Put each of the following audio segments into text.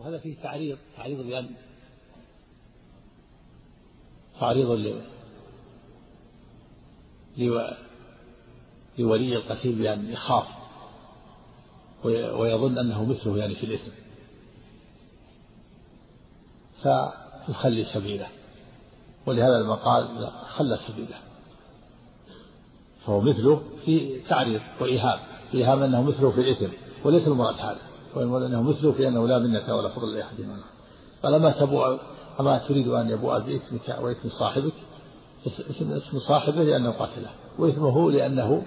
وهذا فيه تعريض لولي القتيل بأن يخاف ويظن أنه مثله يعني في الإثم فيخلي سبيله، ولهذا لما قال خلى سبيله فهو مثله في تعريض وإيهام أنه مثله في الإثم، وليس المراد هذا، وإنما أنه مثله في أنه لا منة ولا فضل لأحد منه. قال أما تريد أن يبوء بإثمك وإثم صاحبك، اسم صاحبه لأنه قتله، وإثمه لأنه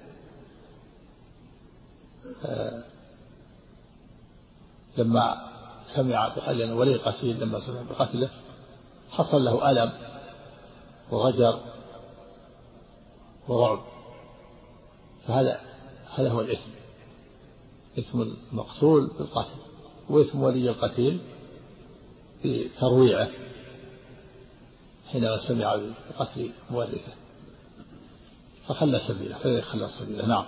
لما سمع بقتله، ولي القتيل لما سمع بقتله حصل له ألم وغجر ورعب، فهذا هو الإثم، إثم المقتول بالقتل، وإثم ولي القتيل بترويعه حينما سمع بقتل مورثه فخلى سبيله. نعم.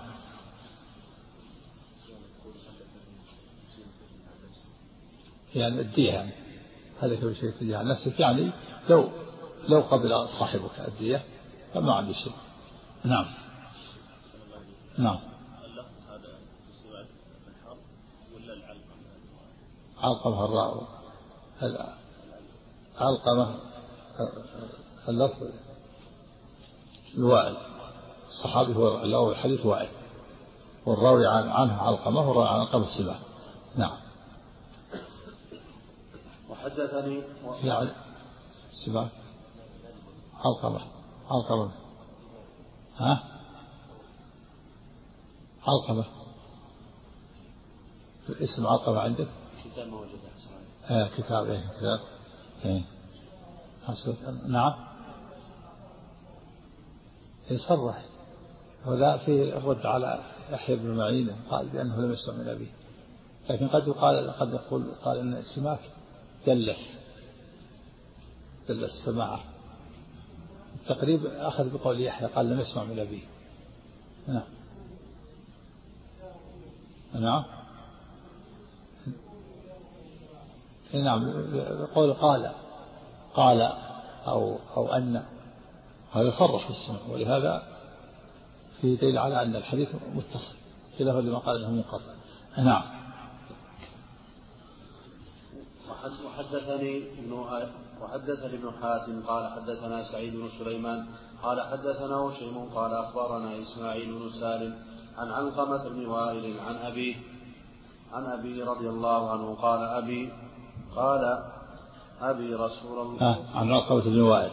يعني الدية، يعني هذا كل شيء تجاه عن نفسك، يعني لو قبل صاحبك الدية فما عندي شيء. نعم. علقمة الراء علقمة اللفظ الوائل، الصحابي هو الراوي الحديث وائل، والراوي عنه علقمة، والراوي عن علقمة السباع. نعم. وحدثني السباع علقمة علقمة اسم علقمة عندك؟ كتاب موجود. كتاب نعم. يصرح ولا في الرد على يحيى بن معين قال بأنه لم يسمع من أبيه، لكن قد قال أن السماك دلس السماعة، التقريب أخذ بقول يحيى قال لم يسمع من أبيه. نعم. نعم. يقول قال أو أن، هذا صرح بالسمع، ولهذا في دليل على أن الحديث متصل خلافا لما قال أنه منقطع. نعم. وحدثني ابن حاتم قال حدثنا سعيد بن سليمان قال حدثنا هشيم قال أخبرنا إسماعيل بن سالم عن علقمة بن وائل عن أبي رضي الله عنه قال أبي رسول الله عن علقمة بن وائل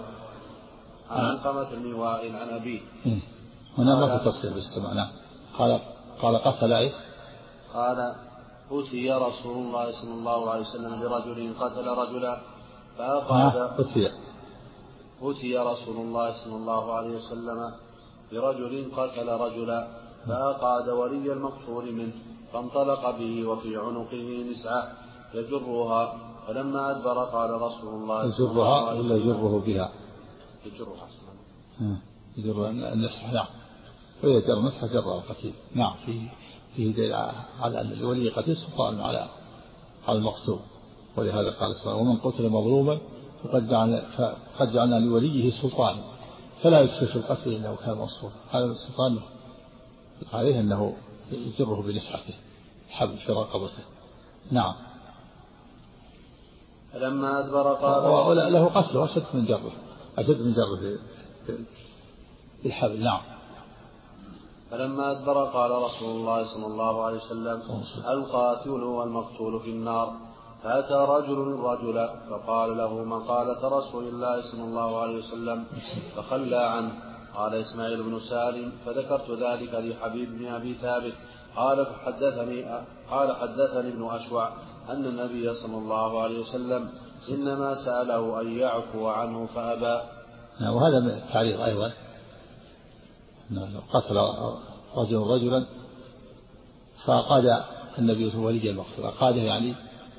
عن أبيه. هنا ما في تصريح بالسمع. نعم. قال قتل إيش؟ قال أتي رسول الله صلى الله عليه وسلم برجل قتل رجلا فأقعد. أتي رسول الله صلى الله عليه وسلم برجل قتل رجلا فأقعد ولي المقتول منه فانطلق به وفي عنقه نسعة يجرها، فلما أدبر قال رسول الله يجرها ولا يجره بها؟ يجرها النسعة. نعم. ويجر النسعة جرها القتيل. نعم. فيه دليل على أن الولي قتيل سلطان على المقتول، ولهذا قال صلى الله عليه وسلم ومن قتل مظلوما فقد جعلنا لوليه سلطانا فلا يسرف القتل إنه كان منصورا. هذا السلطان عليه أنه يجره بنسعته حبل في رقبته. نعم. فلما أدبر قال له قتله أشد من جره بالحبل. نعم. فلما أدبر قال رسول الله صلى الله عليه وسلم القاتل والمقتول في النار. فأتى رجل رجلا فقال له مقالة رسول الله صلى الله عليه وسلم فخلى عنه. قال إسماعيل بن سالم فذكرت ذلك لحبيب بن أبي ثابت قال حدثني ابن أشوع أن النبي صلى الله عليه وسلم إنما سأله أن يعفو عنه فأبى. وهذا من التعريض أيضا، قتل رجلا فأقاد النبي ولي المقتول، أقاده يعني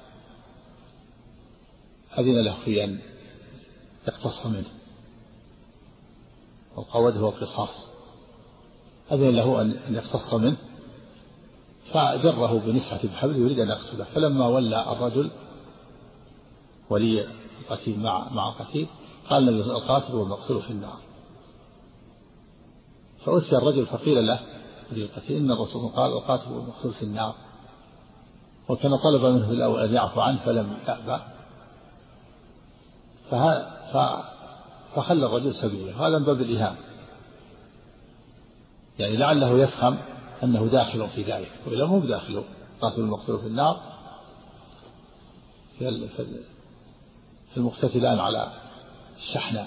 أذن له في أن يقتص منه، والقود هو القصاص، أذن له أن يقتص منه فجره بنسعة بحبل يريد أن يقصده، فلما ولى الرجل ولي القتيل مع القتيل، قال النبي القاتل والمقتول في النار. فأتي الرجل فقيل له ولي القتيل إن الرسول قال القاتل والمقتول في النار، وكان طلب منه في الأول أن يعفو عنه فلم يأبى، فخلى الرجل سبيله. هذا من باب الإيهام، يعني لعله يفهم أنه داخل في ذلك، وإلا مو بداخله. قاتل المقتول في النار في المقتتلان على الشحناء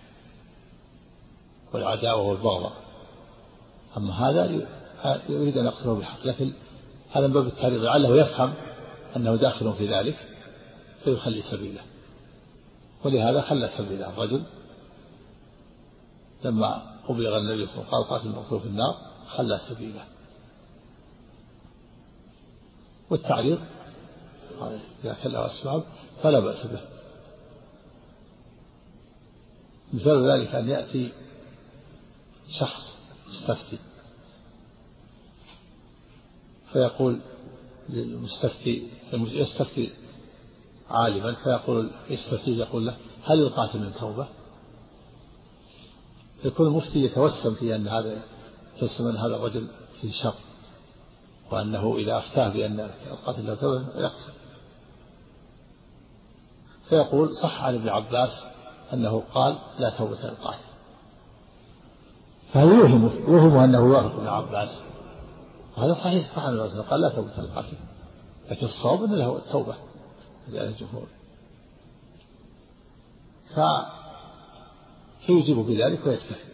والعداوة والبغضاء، أما هذا يريد أن يقتله بالحق، لكن هذا من باب التعريض، لعله يفهم أنه داخل في ذلك فيخلي سبيله، ولهذا خلى سبيله الرجل لما أبلغ النبي صلى الله عليه وسلم قال قاتل المقتول في النار خلى سبيله. والتعريض إذا كان له أسباب فلا بأس به. مثال ذلك أن يأتي شخص مستفتي فيقول للمستفتي، يستفتي عالما فيقول يستفتي يقول له هل القاتل من توبة؟ يكون المفتي يتوسم في أن هذا الرجل في شر، وأنه إذا أفتاه بأن القاتل له توبة يقتل، فيقول صح عن ابن عباس أنه قال لا توبة للقاتل، فهل يوهم أنه يوافق ابن عباس، وهذا صحيح صح عن ابن عباس قال لا توبة للقاتل، لكن الصواب أن له التوبة لأهل الجمهور، فيجيب بذلك ويكتفي.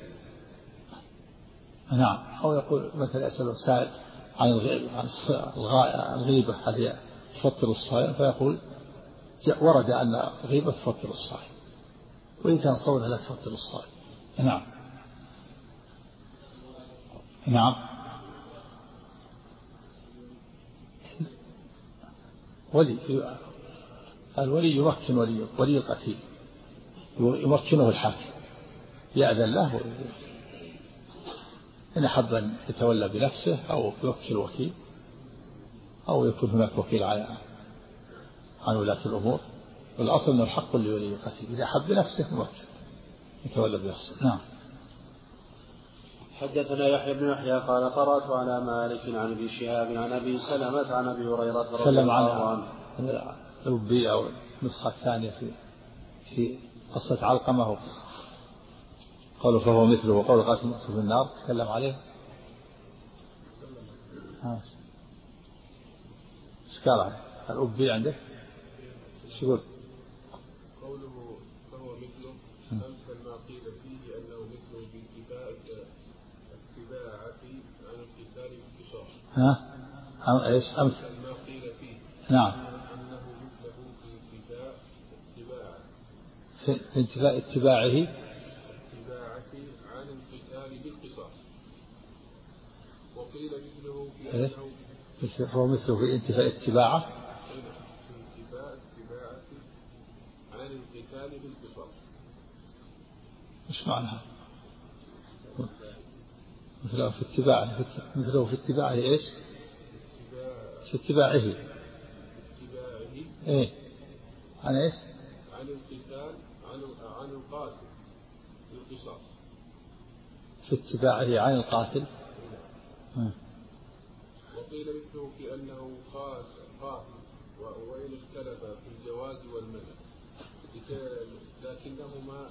نعم. أو يقول مثلا يسأل سائل عن الغيبة هل هي تفطر الصائم، فيقول ورد أن الغيبة تفطر الصائم، وإن كان صومها لا تفطر الصائم. نعم. نعم. الولي يمكن ولي القتيل يمكنه الحاكم، يأذن له إن أحب أن يتولى بنفسه أو يوكل وكيل، أو يكون هناك وكيل عن ولاة الأمور، والأصل أنه الحق لولي القتيل إذا أحب بنفسه موكل يتولى بنفسه. نعم. حدثنا يحيى بن يحيى قال قرأت على مالك عن ابي شهاب عن ابي سلمة عن ابي هريرة رضي الله عنه الربي أو النسخة الثانية في قصة علقمة قالوا فهو مثله وقول قاتل المقتول في النار تكلم عليه. ايش قال عليه الربي عندك؟ شو يقول؟ قوله فهو مثله أمثل ما قيل فيه أنه مثله باتباعة عن القتال بالقصاص. ايش أمثل ما قيل فيه؟ نعم. أنه مثله في اتباعه عن القتال بالقصاص، وقيل مثله في أنه هو مثله في انتفاء اتباعه عن القتال بالقصاص. مش معنى مثله في اتباعه ايش؟ في اتباعه ايه عن ايش؟ عن القتال عن القاتل بالقصاص، في اتباعه عن القاتل. وقيل مثله في أنه قاتل وإن اختلف في الجواز والمنع، لكنهما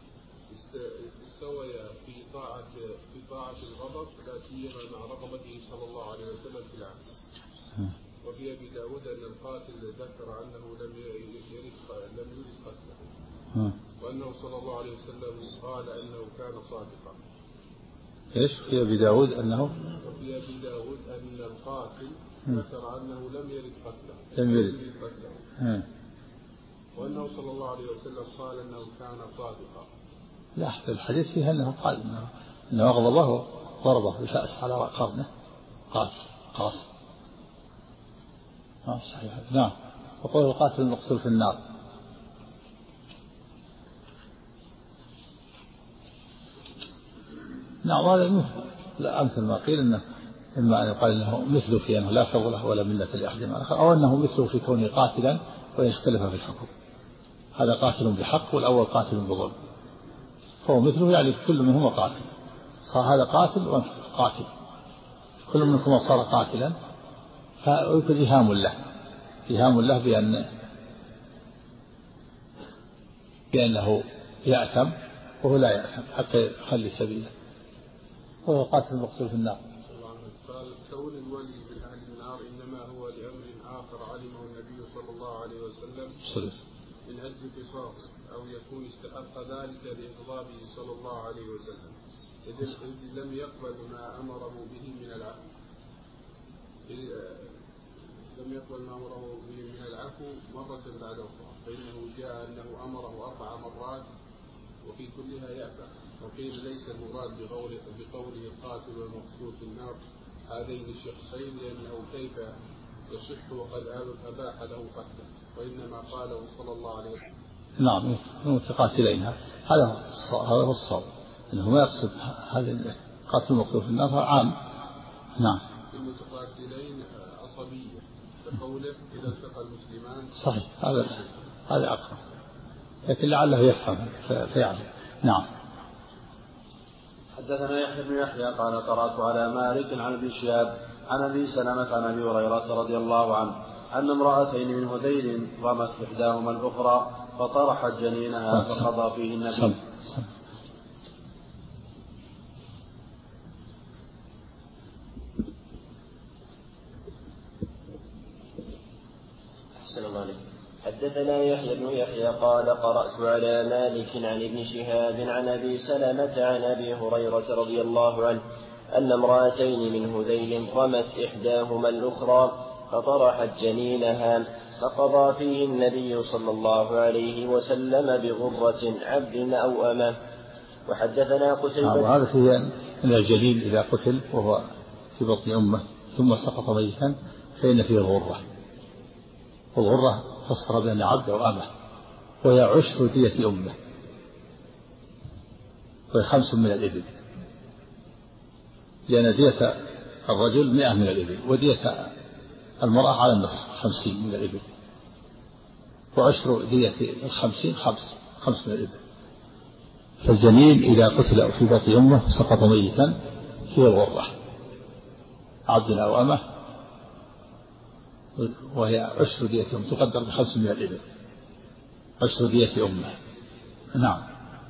استويا في طاعة الغضب، لا سيما مع رغبته صلى الله عليه وسلم في العمل. وفي أبي داود أن القاتل ذكر أنه لم يرد قتله، وأنه صلى الله عليه وسلم قال أنه كان صادقا. إيش في أبي داود أنه؟ وفي أبي داود أن القاتل ذكر أنه لم يرد قتله. وأنه صلى الله عليه وسلم قال أنه كان صادقا. لا، في الحديث فيه أنه قال أنه أغضبه ضربه بفأس على قرنه قاصر. صحيح. نعم. وقول القاتل المقتول في النار. نعم. هذا لا أمثل ما قيل إنه إما أن يقال إنه مثله في أنه لا فضل له ولا منة لأحد مع الآخر، أو أنه مثله في كونه قاتلا ويختلف في الحكم. هذا قاتل بحق والأول قاتل بظلم، فهو مثله يعني كل منهما قاتل، صار هذا قاتل وقاتل، كل منكم صار قاتلا، فيكون إيهام له بأنه يأثم وهو لا يأثم حتى يخلي سبيله، وهو قاتل المقتول في النار. قال كون الولي من أهل النار إنما هو لأمر آخر علمه النبي صلى الله عليه وسلم من أجل قصاص أو يكون استحق ذلك لإغضابه صلى الله عليه وسلم، إذ لم يقبل ما أمره به من العفو، مرة بعد أخرى، فإنه جاء أنه أمره 4 مرات وفي كلها يأبى، وقيل ليس المراد بقوله القاتل والمقتول في النار هذين الشخصين، لأنه كيف يصح وقد أباح له قتله، وإنما قاله صلى الله عليه وسلم نعم متقاتلين، هذا هو الصواب، أنه ما يقصد هذا قاتل المقتول في النار عام. نعم المتقاتلين عصبية كقوله إذا التقى المسلمان، صحيح، هذا أقرب، لكن لعله يفهم فيعلم. نعم. حدثنا يحيى بن يحيى قال قرأت على مالك عن ابن شهاب عن أبي سلمة عن أبي هريرة رضي الله عنه أن امرأتين من هذيل رمت إحداهما الأخرى فطرحت جنينها فقضى فيه النبي. حدثنا يحيى بن يحيى قال قرأت على مالك عن ابن شهاب عن أبي سلمة عن أبي هريرة رضي الله عنه أن امرأتين من هذيل رمت إحداهما الأخرى فطرحت جنينها فقضى فيه النبي صلى الله عليه وسلم بغرة عبد أو أمة. وحدثنا قتيبة. هذا فيه أن الجنين إذا قتل وهو في بطن أمه ثم سقط ميتا فإن فيه غرة، والغرة فسر بأن عبد أو أمة، وهي 10 دية أمه، وهي 5 من الإبل، لأن دية الرجل 100 من الإبل، ودية المرأة على النصف 50 من الإبل، و10 دية 50 5 من الإبل. فالجنين إذا قتل في بطن أمه سقط ميتا فيه الغرة عبد أو أمة، وهي 10 دية أمه تقدر ب5 من الإبل، 10 دية أمه. نعم.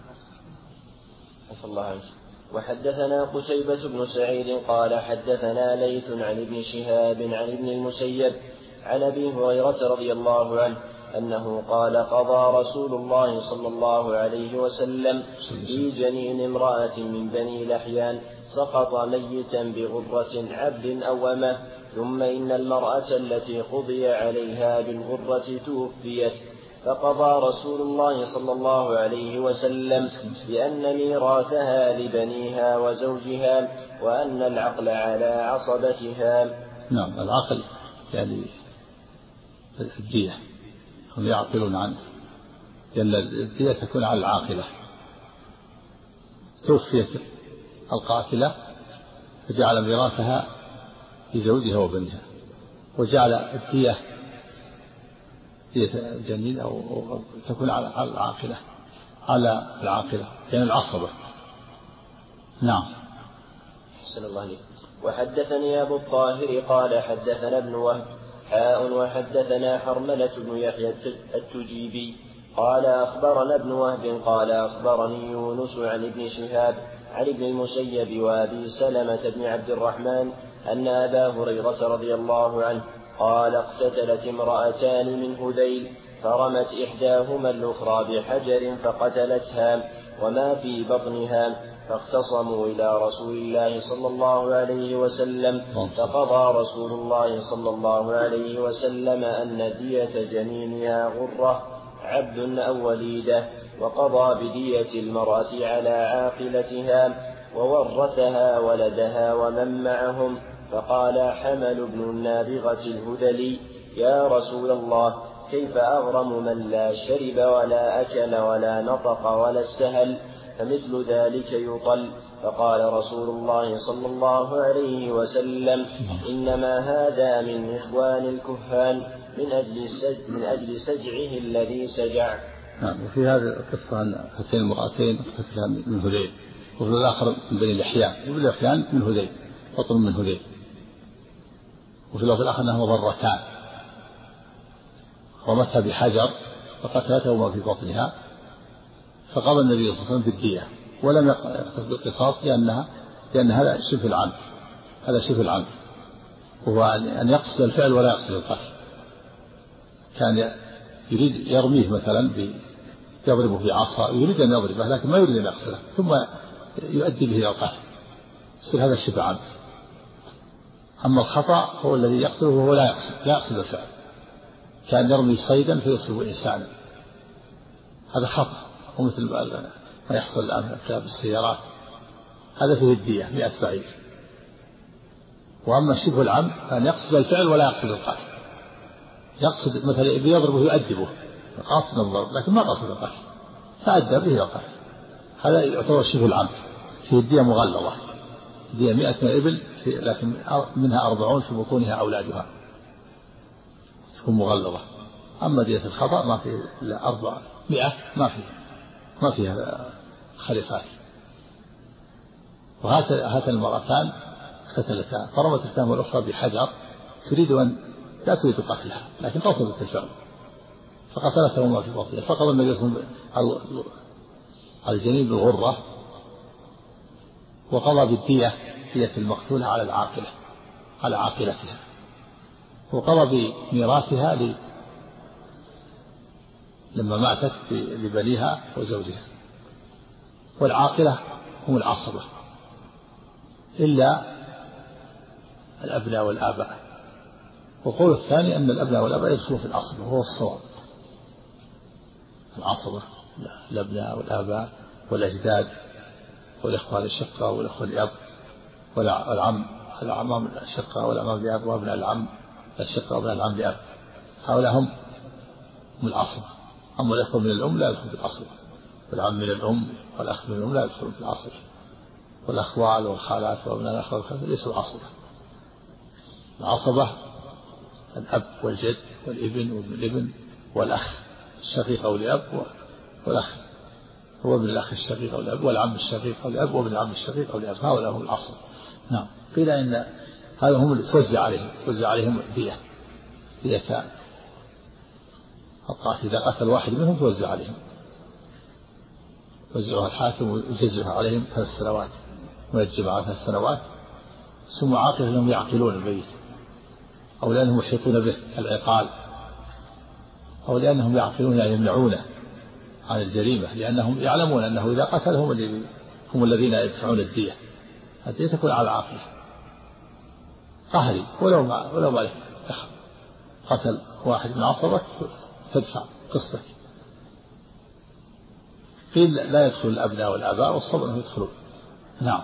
الله عنه. وحدثنا قتيبة بن سعيد قال حدثنا ليث عن ابن شهاب عن ابن المسيب عن أبي هريرة رضي الله عنه أنه قال قضى رسول الله صلى الله عليه وسلم في جنين امرأة من بني لحيان سقط ميتا بغرة عبد أو أمة، ثم إن المرأة التي قضي عليها بالغرة توفيت، فقضى رسول الله صلى الله عليه وسلم بأن ميراثها لبنيها وزوجها، وأن العقل على عصبتها. نعم، العقل يعني الدية، هم يعقلون عنه، لأن الدية تكون على العاقلة. توفيت القاتلة فجعل ميراثها لزوجها وبنيها، وجعل الدية دية الجنين أو تكون على العاقلة يعني العصبة. نعم. أحسن الله عليك. وحدثني أبو الطاهر قال حدثنا ابن وهب وحدثنا حرملة بن يحيى التجيبي قال أخبرنا ابن وهب قال أخبرني يونس عن ابن شهاب عن ابن المسيب وأبي سلمة بن عبد الرحمن أن أبا هريرة رضي الله عنه قال اقتتلت امرأتان من هذيل فرمت إحداهما الأخرى بحجر فقتلتها وما في بطنها، فاختصموا إلى رسول الله صلى الله عليه وسلم، فقضى رسول الله صلى الله عليه وسلم أن دية جنينها غرة عبد أو وليدة، وقضى بدية المرأة على عاقلتها، وورثها ولدها ومن معهم. فقال حمل بن النابغة الهذلي يا رسول الله كيف أغرم من لا شرب ولا أكل ولا نطق ولا استهل، فمثل ذلك يطل. فقال رسول الله صلى الله عليه وسلم إنما هذا من إخوان الكهان من أجل سجعه الذي سجع. نعم. وفي هذه القصة أن هاتين المرأتين اقتتلا من هذيل، وفي الآخر من بني الأحيان، وفي الأحيان من هذيل، بطن من هذيل. وفي اللفظ الآخر أنهما ضرتان، رمتها بحجر فقتلتهما في بطنها، فقضى النبي صلى الله عليه وسلم بالدية ولم يقتص بالقصاص لأن هذا شبه العمد، هذا شبه العمد، وهو أن يقصد الفعل ولا يقصد القتل. كان يريد يرميه مثلا يضربه بعصا، يريد أن يضربه لكن ما يريد أن يقتله، ثم يؤدي به إلى القتل، يصير هذا شبه عمد. أما الخطأ هو الذي يقتله وهو لا يقصد الفعل، كان يرمي صيدا فيصيب إنسانا، هذا خطأ، ومثل ما يحصل الآن بالسيارات، هذا فيه الدية 100 بعير. وأما شبه العمد فأن يقصد الفعل ولا يقصد القتل، يقصد مثلا يضربه يؤدبه قاصد الضرب لكن ما قصد القتل فأدى به إلى القتل، هذا يعتبر شبه العمد. فيه الدية مغلظة، الدية 100 من الإبل، لكن منها 40 في بطونها أولادها، تكون مغلظة. أما دية الخطأ ما فيه إلا 400، ما فيها خليفات. وهاتان المرأتان اقتتلتا، فرمت إحداهما الأخرى بحجر تريد أن لا تريد قتلها لكن قصدت الفعل فقتلتهما في بطنها، فقضى النبي صلى الله عليه وسلم على الجنين بالغرة، وقضى بالدية، دية المقتولة على عاقلتها، وقضى بميراثها لما ماتت لبنيها وزوجها. والعاقلة هم العصبة إلا الأبناء والآباء. وقول الثاني أن الأبناء والآباء يدخلوا في العصبة وهو الصواب. العصبة الأبناء والآباء والأجداد والإخوان الشقة والأخوة الأب والعمام الشقة والأعمام لأب وأبناء العم الشقة وأبناء العم لأب، هؤلاء هم العصبة. أما الأخوة من الأم لا يدخلون في العصبة، والعم من الأم والأخ من الأم لا يدخلون في العصبة، والأخوال والخالات وأبناء الأخ والخالات ليسوا العصبة. العصبة الأب والجد والابن وابن الابن والأخ الشقيق أو الأب، والأخ هو ابن الأخ الشقيق أو الأب، والعم الشقيق أو الأب، وابن العم الشقيق أو الأب، هؤلاء هم العصبة. نعم. قيل إن هذا هم اللي توزع عليهم دية القاتل، إذا قتل واحد منهم توزع عليهم، يوزعها الحاكم ويجزها عليهم 3 سنوات ويجمع على 3 سنوات، ثم عاقل أنهم يعقلون الميت، أو لأنهم يحيطون به كالعقال، أو لأنهم يعقلون يمنعونه عن الجريمة، لأنهم يعلمون أنه إذا قتل هم الذين يدفعون الدية. الدية تكون على العاقلة قهري ولو ما له قتل واحد من عصبك تدفع قصتك. قيل لا يدخل الأبناء والآباء، والصواب أنهم يدخلون. نعم.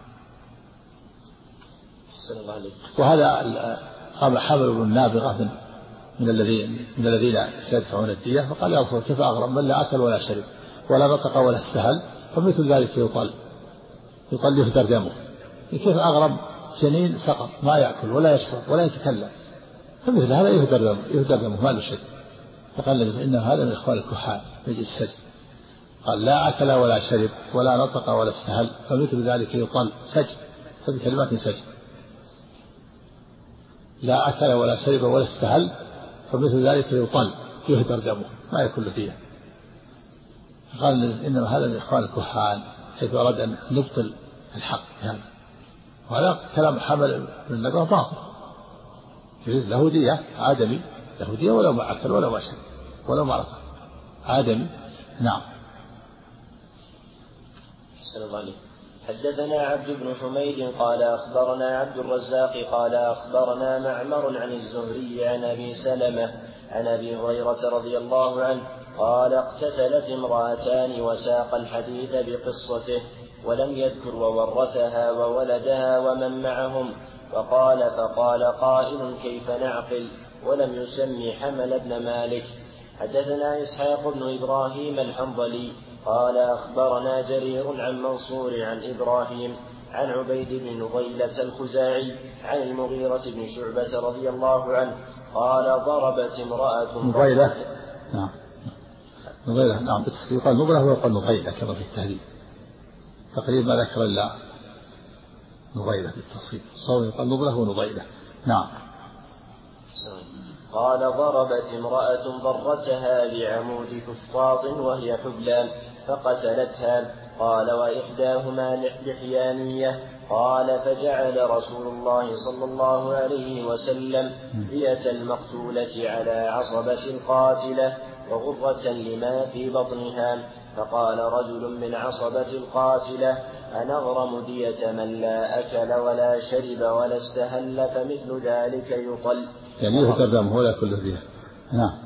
وهذا قام حمل بن نابغة من الذين سيدفعون الدية، فقال يا رسول كيف أغرب من لا أكل ولا شرب ولا نطق ولا استهل، فمثل ذلك يطل يهدر دمه. كيف أغرب جنين سقط ما يأكل ولا يشرب ولا يتكلم، فمثل هذا يهدر دمه ما له شيء. فقال إن هذا من إخوان الكهان يجي السجن. قال لا أكل ولا شرب ولا نطق ولا استهل، فمثل ذلك يطل سجن، فبكلمات سجن. لا أكل ولا شرب ولا استهل، فمثل ذلك يطل يهدر دمه ما يكون فيها. قال إنما هذا من إخوان الكهان، حيث أراد أن نبطل الحق يعني. وهذا كلام حمل من نبغه باطل، له دية آدمي، له دية ولو ما أكل ولا ما شرب ولو ما نطق آدمي. نعم. حدثنا عبد بن حميد قال أخبرنا عبد الرزاق قال أخبرنا معمر عن الزهري عن أبي سلمة عن أبي هريرة رضي الله عنه قال اقتتلت امرأتان وساق الحديث بقصته ولم يذكر وورثها وولدها ومن معهم، فقال قائل كيف نعقل، ولم يسمي حمل بن مالك. حدثنا إسحاق بن إبراهيم الحنظلي قال أخبرنا جرير عن منصور عن إبراهيم عن عبيد بن نضيلة الخزاعي عن المغيرة بن شعبة رضي الله عنه قال ضربت امرأة نضيلة نعم بالتفسير يقال نضلة ويقال نضيلة كما في التهذيب تقريبا ما ذكر إلا نضيلة بالتصريف الصوم يقال نضلة ونضيلة. نعم. قال ضربت امرأة ضرتها بعمود فسطاط وهي حبلى فقتلتها. قال وإحداهما لحيانية. قال فجعل رسول الله صلى الله عليه وسلم دية المقتولة على عصبة القاتلة وغرة لما في بطنها. فقال رجل من عصبة القاتلة أنغرم دية من لا أكل ولا شرب ولا استهل فمثل ذلك يطل. يعني يهتدم هو لا كل فيها. نعم.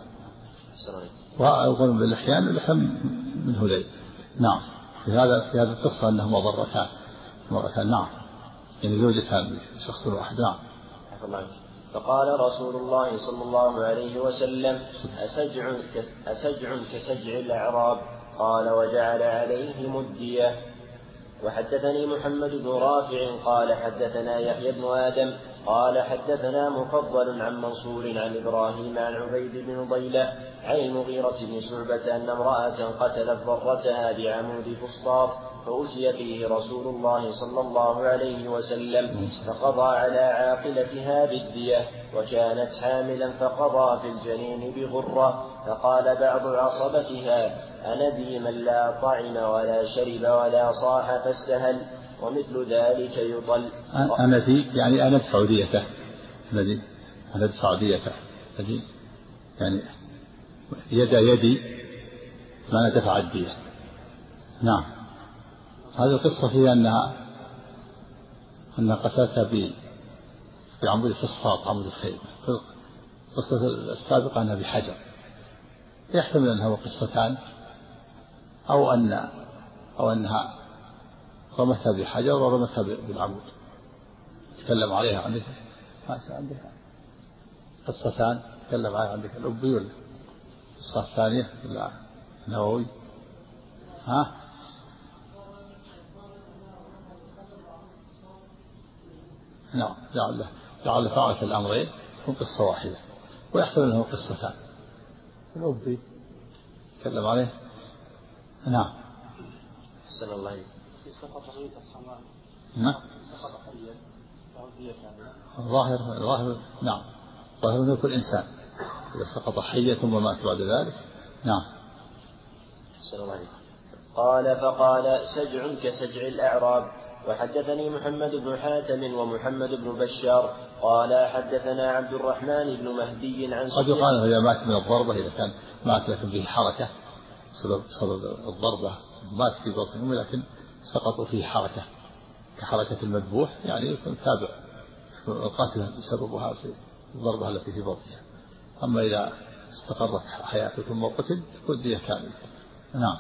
وأغرم باللحيان اللحم من هذيل. نعم. في هذا القصة أنهما ضرتان. نعم. يعني زوجتان شخص واحد. نعم. فقال رسول الله صلى الله عليه وسلم أسجع كسجع الأعراب. قال وجعل عليهم الدية. وحدثني محمد بن رافع قال حدثنا يحيى بن آدم قال حدثنا مفضل عن منصور عن إبراهيم عن عبيد بن ضيلة عن المغيرة بن شعبة أن امرأة قتلت ضرتها بعمود فسطاط فأتي فيه رسول الله صلى الله عليه وسلم فقضى على عاقلتها بالدية وكانت حاملا فقضى في الجنين بغرة. فقال بعض عصبتها أندي من لا طعم ولا شرب ولا صاح فاستهل ومثل ذلك يطل. أندي يعني أنا أدفع ديته. أنا أدفع ديته يعني يدي ما أنا دفع الدية. نعم. هذه القصة فيها أنها قتلتها بعمود الفسطاط عمود الخيل. القصة السابقة أنها بحجر. يحتمل أنها قصتان أو أنها رمتها بحجر ورمتها بالعمود. تكلم عليها عندك قصتان تكلم عليها عندك الأبي ولا القصة الثانية ولا النووي؟ ها؟ نعم. لعل فعلت الأمرين تكون قصة واحدة ويحتمل أنه قصتان. الأبي تكلم عليه. نعم. أحسن الله عليك. نعم. الظاهر نعم. ظاهر أنه كل إنسان إذا سقط حية ثم مات بعد ذلك. نعم. أحسن الله عليك. قال فقال سجع كسجع الأعراب. وحدثني محمد بن حاتم ومحمد بن بشار قال حدثنا عبد الرحمن بن مهدي عن قد يقال إذا مات من الضربة إذا كان مات لكن به حركة سبب الضربة مات في بطنهم لكن سقطوا فيه حركة كحركة المذبوح يعني يكون تابع القاتل سببها في الضربة التي في بطنها. أما إذا استقرت حياته ثم قتل تكون دية كاملة. نعم.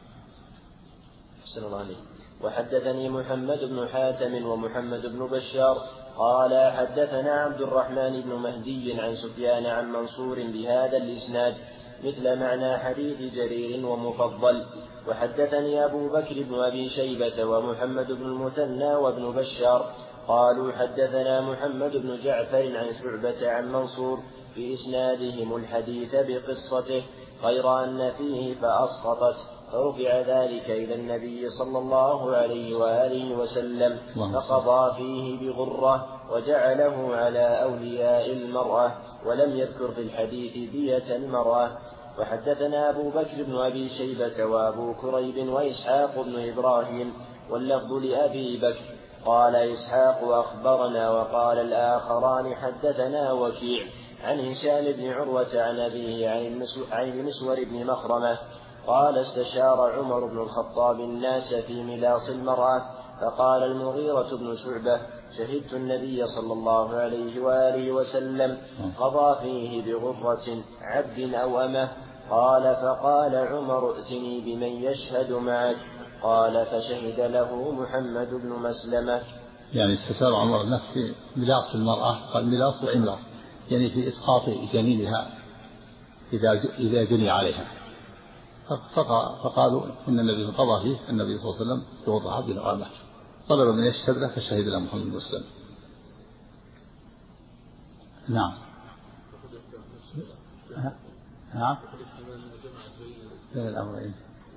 أحسن الله عليك. وحدثني محمد بن حاتم ومحمد بن بشار قال حدثنا عبد الرحمن بن مهدي عن سفيان عن منصور بهذا الإسناد مثل معنى حديث جرير ومفضل. وحدثني أبو بكر بن أبي شيبة ومحمد بن المثنى وابن بشار قالوا حدثنا محمد بن جعفر عن شعبة عن منصور بإسنادهم الحديث بقصته غير أن فيه فأسقطت فرفع ذلك إلى النبي صلى الله عليه وآله وسلم فقضى فيه بغرة وجعله على أولياء المرأة ولم يذكر في الحديث دية المرأة. وحدثنا أبو بكر بن أبي شيبة وأبو كريب وإسحاق بن إبراهيم واللفظ لأبي بكر قال إسحاق أخبرنا وقال الآخران حدثنا وكيع عن هشام بن عروة عن أبيه عن المسور بن مخرمة قال استشار عمر بن الخطاب الناس في ملاص المرأة فقال المغيرة بن شعبة شهدت النبي صلى الله عليه وآله وسلم قضى فيه بغرة عبد أو أمه. قال فقال عمر ائتني بمن يشهد معك. قال فشهد له محمد بن مسلمة. يعني استشار عمر نفسه ملاص المرأة قال ملاص وإملاص يعني في إسقاط جنينها إذا جني عليها. فقالوا إن النبي قضى فيه النبي صلى الله عليه وسلم بوضع عبد أو أمه طلب من يشهد له فشهد له محمد بن مسلمة. نعم. نعم بين الأمرين.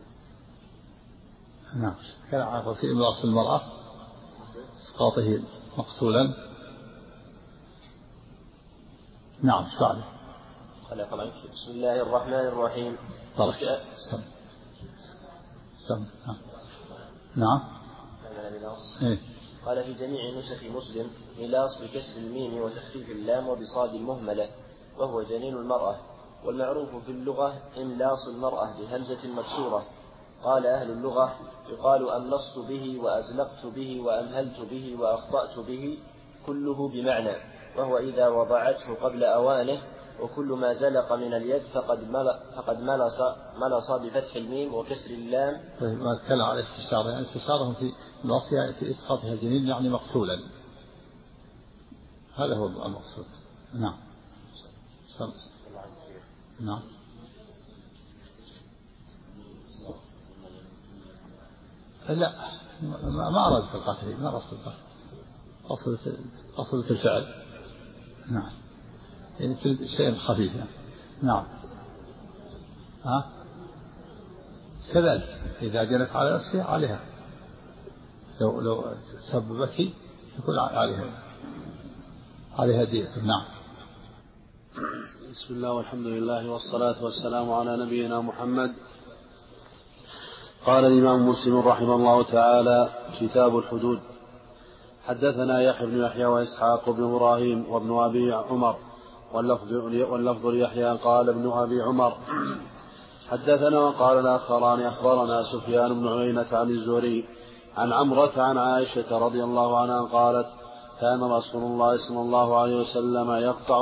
نعم كان عفوا في إملاص المرأة إسقاطه مقتولا. نعم فعلا. بسم الله الرحمن الرحيم. نعم. قال في جميع نسخ مسلم ملاص بكسر الميم وتخفيف اللام وبصاد المهملة وهو جنين المرأة، والمعروف في اللغة إملاص المرأة بهمزة مكسورة. قال أهل اللغة يقال أملصت به وأزلقت به وأمهلت به وأخطأت به كله بمعنى، وهو إذا وضعته قبل أوانه، وكل ما زلق من اليد فقد ملص بفتح الميم وكسر اللام. ما تكلم على استشارة، يعني استشارهم في الوصية في إسقاطها الجنين يعني مقتولا، هذا هو المقصود. نعم. نعم. لا ما أراد في القتل، ما أصل القتل، أصل في الفعل. نعم يعني في شيء خفيف. نعم. كذلك إذا جنت على نفسها عليها، لو سببت تكون عليها دية. نعم. بسم الله والحمد لله والصلاة والسلام على نبينا محمد. قال الإمام مسلم رحمه الله تعالى: كتاب الحدود. حدثنا يحيى بن يحيى وإسحاق بن إبراهيم وابن أبي عمر، واللفظ ليحيى قال ابن أبي عمر حدثنا، وقال الآخران أخبرنا سفيان بن عيينة عن الزهري عن عمرة عن عائشة رضي الله عنها قالت: كان رسول الله صلى الله عليه وسلم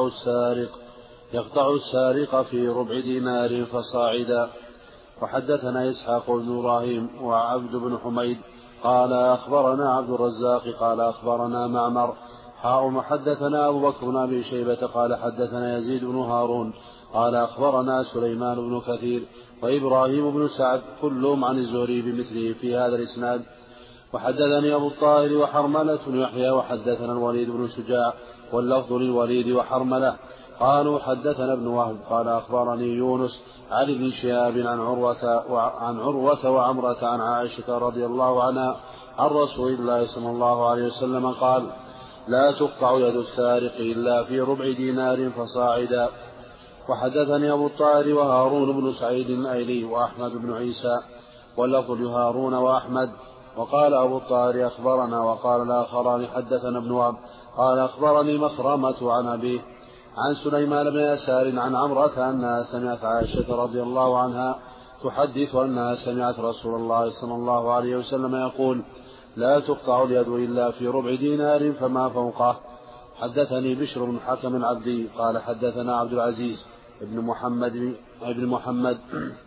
يقطع السارق في ربع دينار فصاعدا. وحدثنا إسحاق بن إبراهيم وعبد بن حميد قال أخبرنا عبد الرزاق قال أخبرنا معمر وحدثنا أبو بكر بن أبي شيبة قال حدثنا يزيد بن هارون قال أخبرنا سليمان بن كثير وإبراهيم بن سعد كلهم عن الزهري بمثله في هذا الإسناد. وحدثني أبو الطاهر وحرملة بن يحيى وحدثنا الوليد بن شجاع واللفظ للوليد وحرملة قالوا حدثنا ابن وهب قال أخبرني يونس عن ابن شهاب عن عروة وعمرة عن عائشة رضي الله عنها عن رسول الله صلى الله عليه وسلم قال: لا تقطع يد السارق إلا في ربع دينار فصاعدا. وحدثني أبو الطاهر وهارون بن سعيد الأيلي وأحمد بن عيسى واللفظ لهارون وأحمد. وقال أبو الطاهر أخبرنا، وقال الآخران حدثنا ابن وهب قال أخبرني مخرمة عن أبيه عن سليمان بن يسار عن عمرة أنها سمعت عائشة رضي الله عنها تحدث أنها سمعت رسول الله صلى الله عليه وسلم يقول: لا تقطع اليد إلا في ربع دينار فما فوقه. حدثني بشر بن حكم العبدي قال حدثنا عبد العزيز بن محمد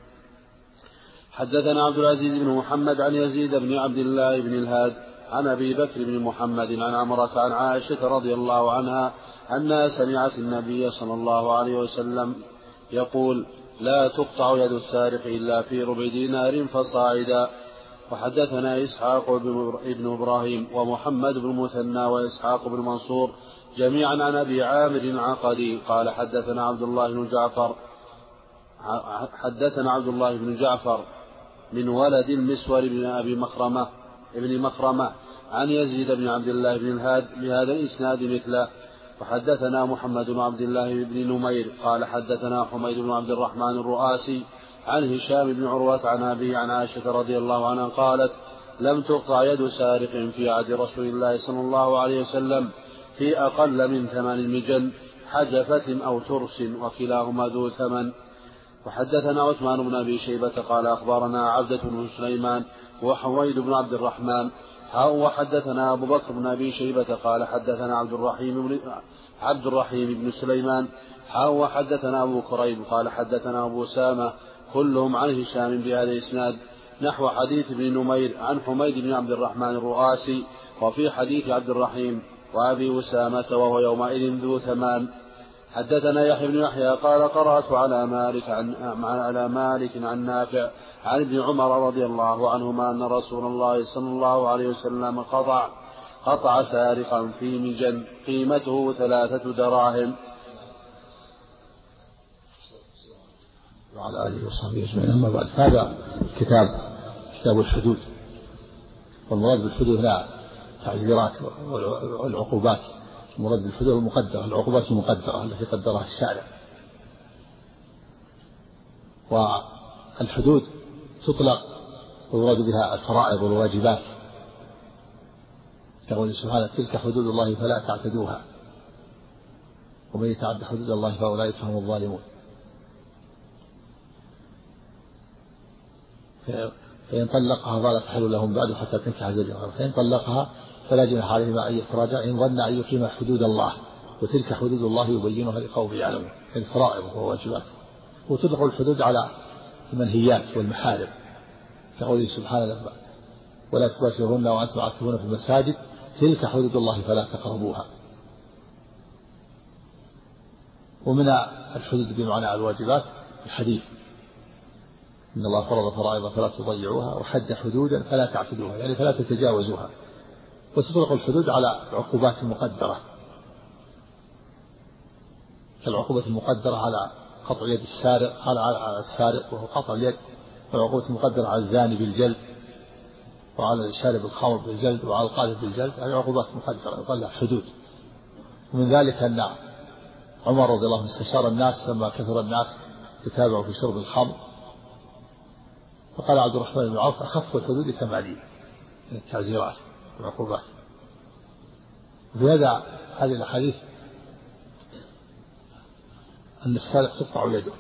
حدثنا عبد العزيز بن محمد عن يزيد بن عبد الله بن الهاد عن أبي بكر بن محمد عن عمرة عن عائشة رضي الله عنها أنها سمعت النبي صلى الله عليه وسلم يقول: لا تقطع يد السارق إلا في ربع دينار فصاعدا. وحدثنا إسحاق بن إبراهيم ومحمد بن المثنى وإسحاق بن منصور جميعا عن أبي عامر العقدي قال حدثنا عبد الله بن جعفر من ولد المسور بن أبي مخرمة عن يزيد بن عبد الله بن الهاد بهذا الإسناد مثله. وحدثنا محمد بن عبد الله بن نمير قال حدثنا حميد بن عبد الرحمن الرؤاسي عن هشام بن عروة عن أبيه عن عائشة رضي الله عنها قالت: لم تقطع يد سارق في عهد رسول الله صلى الله عليه وسلم في أقل من 8 مجن حجفة أو ترس وكلاهما ذو ثمن. وحدثنا عثمان بن أبي شيبة قال أخبرنا عبدة بن سليمان وحويد بن عبد الرحمن وحدثنا أبو بكر بن أبي شيبة قال حدثنا عبد الرحيم بن سليمان وحدثنا أبو كريب قال حدثنا أبو سامة كلهم عن هشام بهذا الإسناد نحو حديث ابن نمير عن حميد بن عبد الرحمن الرؤاسي، وفي حديث عبد الرحيم وأبي أسامة وهو يومئذ ذو ثمان. حدثنا يحيى بن يحيى قال قرأت على مالك عن نافع عن ابن عمر رضي الله عنهما أن رسول الله صلى الله عليه وسلم قطع سارقا في مجن قيمته 3 دراهم. وعلى آله وصحبه أجمعين. أما بعد، هذا كتاب الحدود، والمراد بالحدود لا تعزيرات والعقوبات، المراد بالحدود المقدرة، العقوبات المقدرة التي قدرها الشارع. والحدود تطلق ويراد بها الفرائض والواجبات، يقول سبحانه: تلك حدود الله فلا تعتدوها، ومن يتعد حدود الله فأولئك هم الظالمون. فإن طلقها فلا تحل لهم بعد حتى تنكح زوجها، فإن طلقها فلا جناح عليهما أن يتراجعا إن ظن أن يقيما حدود الله، وتلك حدود الله يبينها لقوم يعلمون، الفرائض والواجبات. وتطلق الحدود على المنهيات والمحارم، كقوله سبحانه: ولا تباشرون وأنتم عاكفون في المساجد تلك حدود الله فلا تقربوها. ومن الحدود بمعنى الواجبات الحديث: إن الله فرض فرائض فلا تضيعوها وحد حدودا فلا تعتدوها، يعني فلا تتجاوزوها. وتطلق الحدود على العقوبات المقدرة، كالعقوبة المقدرة على قطع يد السارق، على السارق وهو قطع اليد، والعقوبة المقدرة على الزاني بالجلد، وعلى شارب الخمر بالجلد، وعلى القاذف بالجلد. هذه عقوبات مقدرة يقال لها حدود. ومن ذلك أن عمر رضي الله عنه استشار الناس لما كثر الناس تتابعوا في شرب الخمر، فقال عبد الرحمن بن عوف: أخف الحدود 80 من التعزيرات والعقوبات. وفي هذه الأحاديث أن السارق تقطع يده،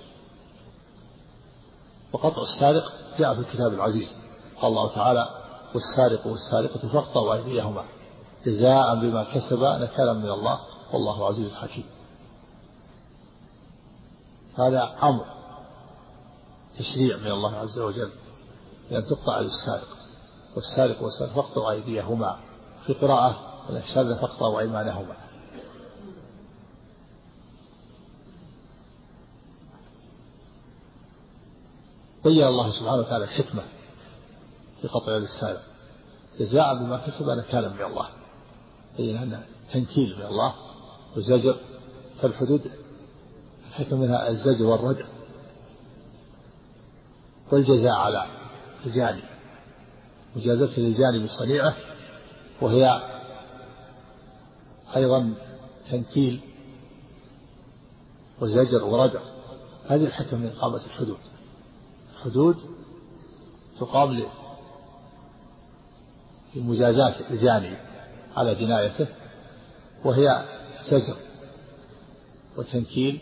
وقطع السارق جاء في الكتاب العزيز، قال الله تعالى: والسارق والسارقة فاقطعوا أيديهما جزاء بما كسبا نكالا من الله والله عزيز حكيم. هذا أمر تشريع من الله عز وجل لأن تقطع يد السارق، والسارق والسارقة فاقطعوا أيديهما، في قراءة الشاذة فاقطعوا أيمانهما. بين الله سبحانه وتعالى الحكمة في قطع يد السارق جزاء بما كسب نكالا من الله، بين أنه تنكيل من الله وزجر. فالحدود الحكمة منها الزجر والردع، والجزاء على الجاني، مجازفة للجاني بصنيعه، وهي أيضا تنكيل وزجر وردع. هذه الحكمة من إقامة الحدود. الحدود تقام لمجازاة الجاني على جنايته، وهي زجر وتنكيل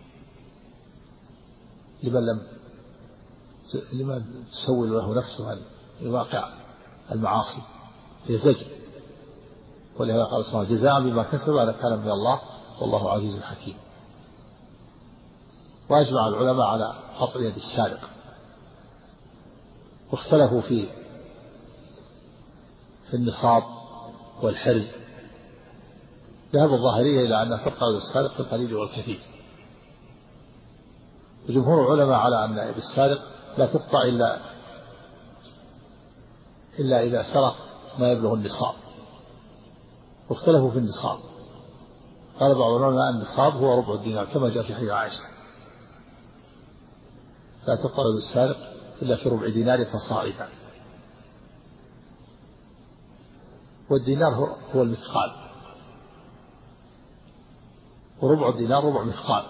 لمن تسول له نفسه عن واقع المعاصي، هي زجر. ولهذا قال سبحانه: جزاء بما كسب نكالا من الله والله عزيز حكيم. وأجمع العلماء على قطع يد السارق، واختلفوا في النصاب والحرز. ذهب الظاهرية إلى أنها تقطع يد السارق في القليل والكثير، وجمهور العلماء على أن يد السارق لا تقطع إلا إذا سرق ما يبلغ النصاب. واختلفوا في النصاب، قال بعض العلماء النصاب هو ربع الدينار كما جاء في حديث عائشة: لا تقطع يد السارق إلا في ربع دينار فصاعدا. والدينار هو المثقال، وربع الدينار ربع مثقال.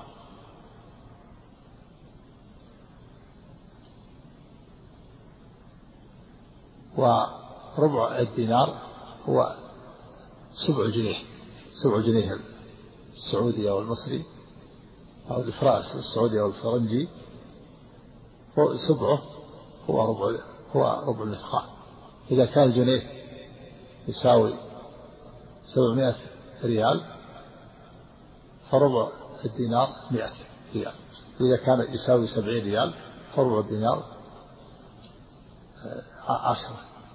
وربع الدينار هو 7 جنيه، 7 جنيه السعودي أو المصري أو الفراس السعودي أو الفرنجي، سبعه هو ربع المثقال. إذا كان الجنيه يساوي 700 ريال فربع الدينار 100 ريال. إذا كان يساوي 70 ريال فربع الدينار 10.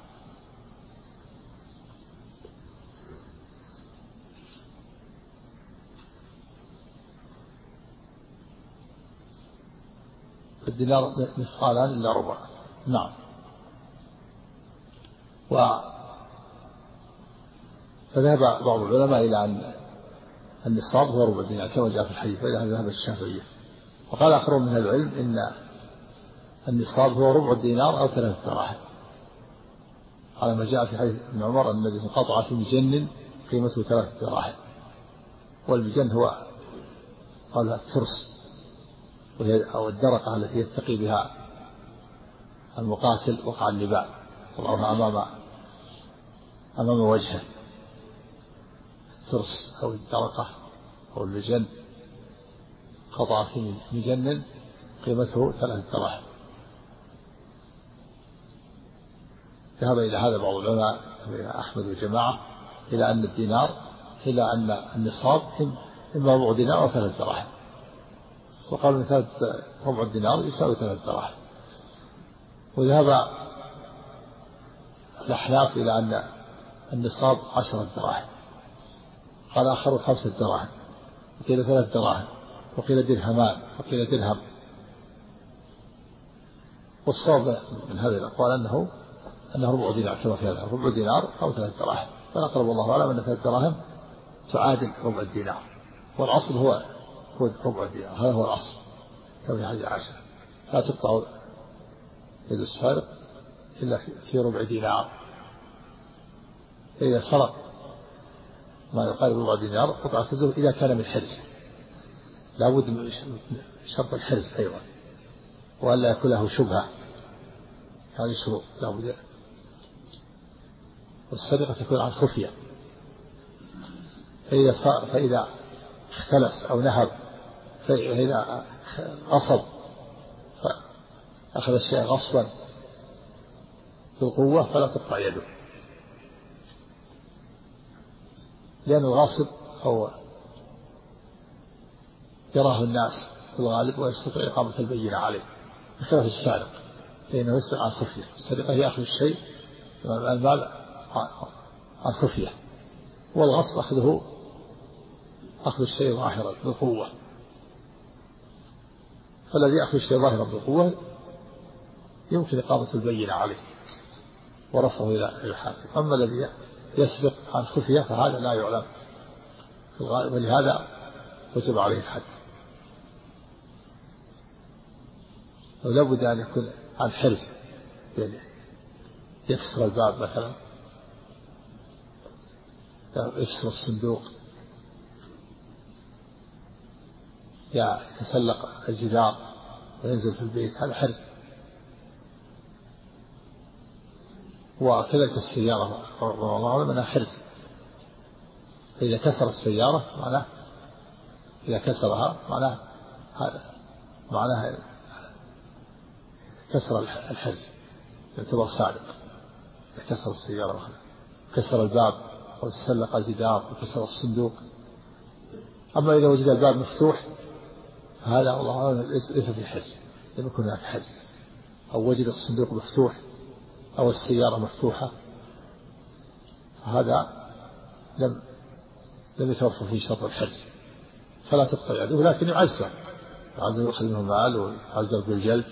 الدينار مثقالان إلا ربع. نعم. فذهب بعض العلماء إلى أن النصاب هو ربع الدينار كما جاء في الحديث، وإلى أن ذهب الشافعية. وقال آخرون من العلم إن النصاب هو ربع الدينار أو 3 دراهم، على ما جاء في حديث ابن عمر أن النبي قطع في مجن قيمته 3 دراهم، والمجن هو قال الترس أو الدرقة التي يتقي بها المقاتل وقع النبال وضعها أمام وجهه، الترس أو الدرقة أو المجن قطع في مجن قيمته 3 دراهم. ذهب إلى هذا بعض العلماء أحمد وجماعة إلى أن إلى أن النصاب إما ربع دينار أو 3 دراهم، وقالوا أن ربع الدينار يساوي 3 دراهم. وذهب الأحناف إلى أن النصاب 10 دراهم، قال آخر 5 دراهم، وقيل 3 دراهم، وقيل درهمان، وقيل درهم. والصواب من هذه الأقوال أنه ربع دينار كما في هذا، ربع دينار أو 3 دراهم، فنقرب الله أعلم أن 3 دراهم تعادل ربع الدينار، والأصل هو ربع الدينار، هذا هو الأصل كما في حديث عائشة لا تقطع يد السارق إلا في ربع دينار. إذا سرق ما يقارب ربع دينار قطعت يده إذا كان من حرز، لا بد من شرط الحرز أيضا، وألا يأكله شبهة، هذه الشروط لا بد. والسرقة تكون عن خفية، فإذا اختلس أو نهب، فإذا غصب فأخذ الشيء غصبا بالقوة فلا تقطع يده، لأن الغاصب هو يراه الناس في الغالب ويستطيع إقامة البينة عليه، بخلاف السارق فإنه يسرق عن خفية. السرقة هي أخذ الشيء المال عن خفية، والغصب أخذ الشيء ظاهرا بالقوة، فالذي يأخذ الشيء ظاهرا بالقوة يمكن إقامة البينة عليه ورفعه إلى الحاكم. أما الذي يسرق عن خفية فهذا لا يعلم في الغالب، ولهذا وجب عليه الحد. ولا بد أن يكون عن حرز، يعني يكسر الباب مثلا، يكسر الصندوق، يتسلق الجدار وينزل في البيت، هذا حرز. وكذلك السيارة والله أعلم أنها حرز، إذا كسر السيارة معناه إذا كسرها معناه كسر الحرز، يعتبر سارق. إذا كسر السيارة كسر الباب وتسلق الجدار وكسر الصندوق. أما إذا وجد الباب مفتوح فهذا والله أعلم ليس في حرز، لم يكن هناك حرز، أو وجد الصندوق مفتوح أو السيارة مفتوحة، هذا لم يتوفر فيه شرط الحرز، فلا تقطع يده، لكن يعزر يأخذ منه مال ويعزر بالجلد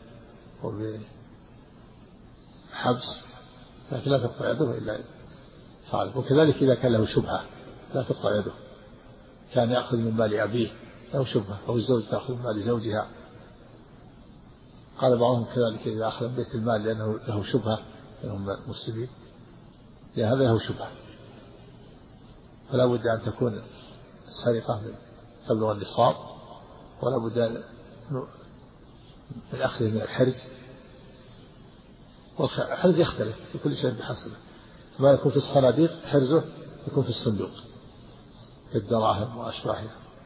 وبحبس، لكن لا تقطع يده إلا فعل. وكذلك إذا كان له شبهة لا تقطع يده، كان يأخذ من مال أبيه له شبهة، أو الزوج تأخذ من مال زوجها، قال بعضهم كذلك إذا أخذ من بيت المال لأنه له شبهة، لأنهم مسلمين، لهذا له شبهة، فلا بد أن تكون السرقة تبلغ النصاب، ولا بد من أخذه من الحرز. والحرز يختلف في كل شيء بحسبه، ما يكون في الصناديق حرزه يكون في الصندوق في الدراهم وأشباهها،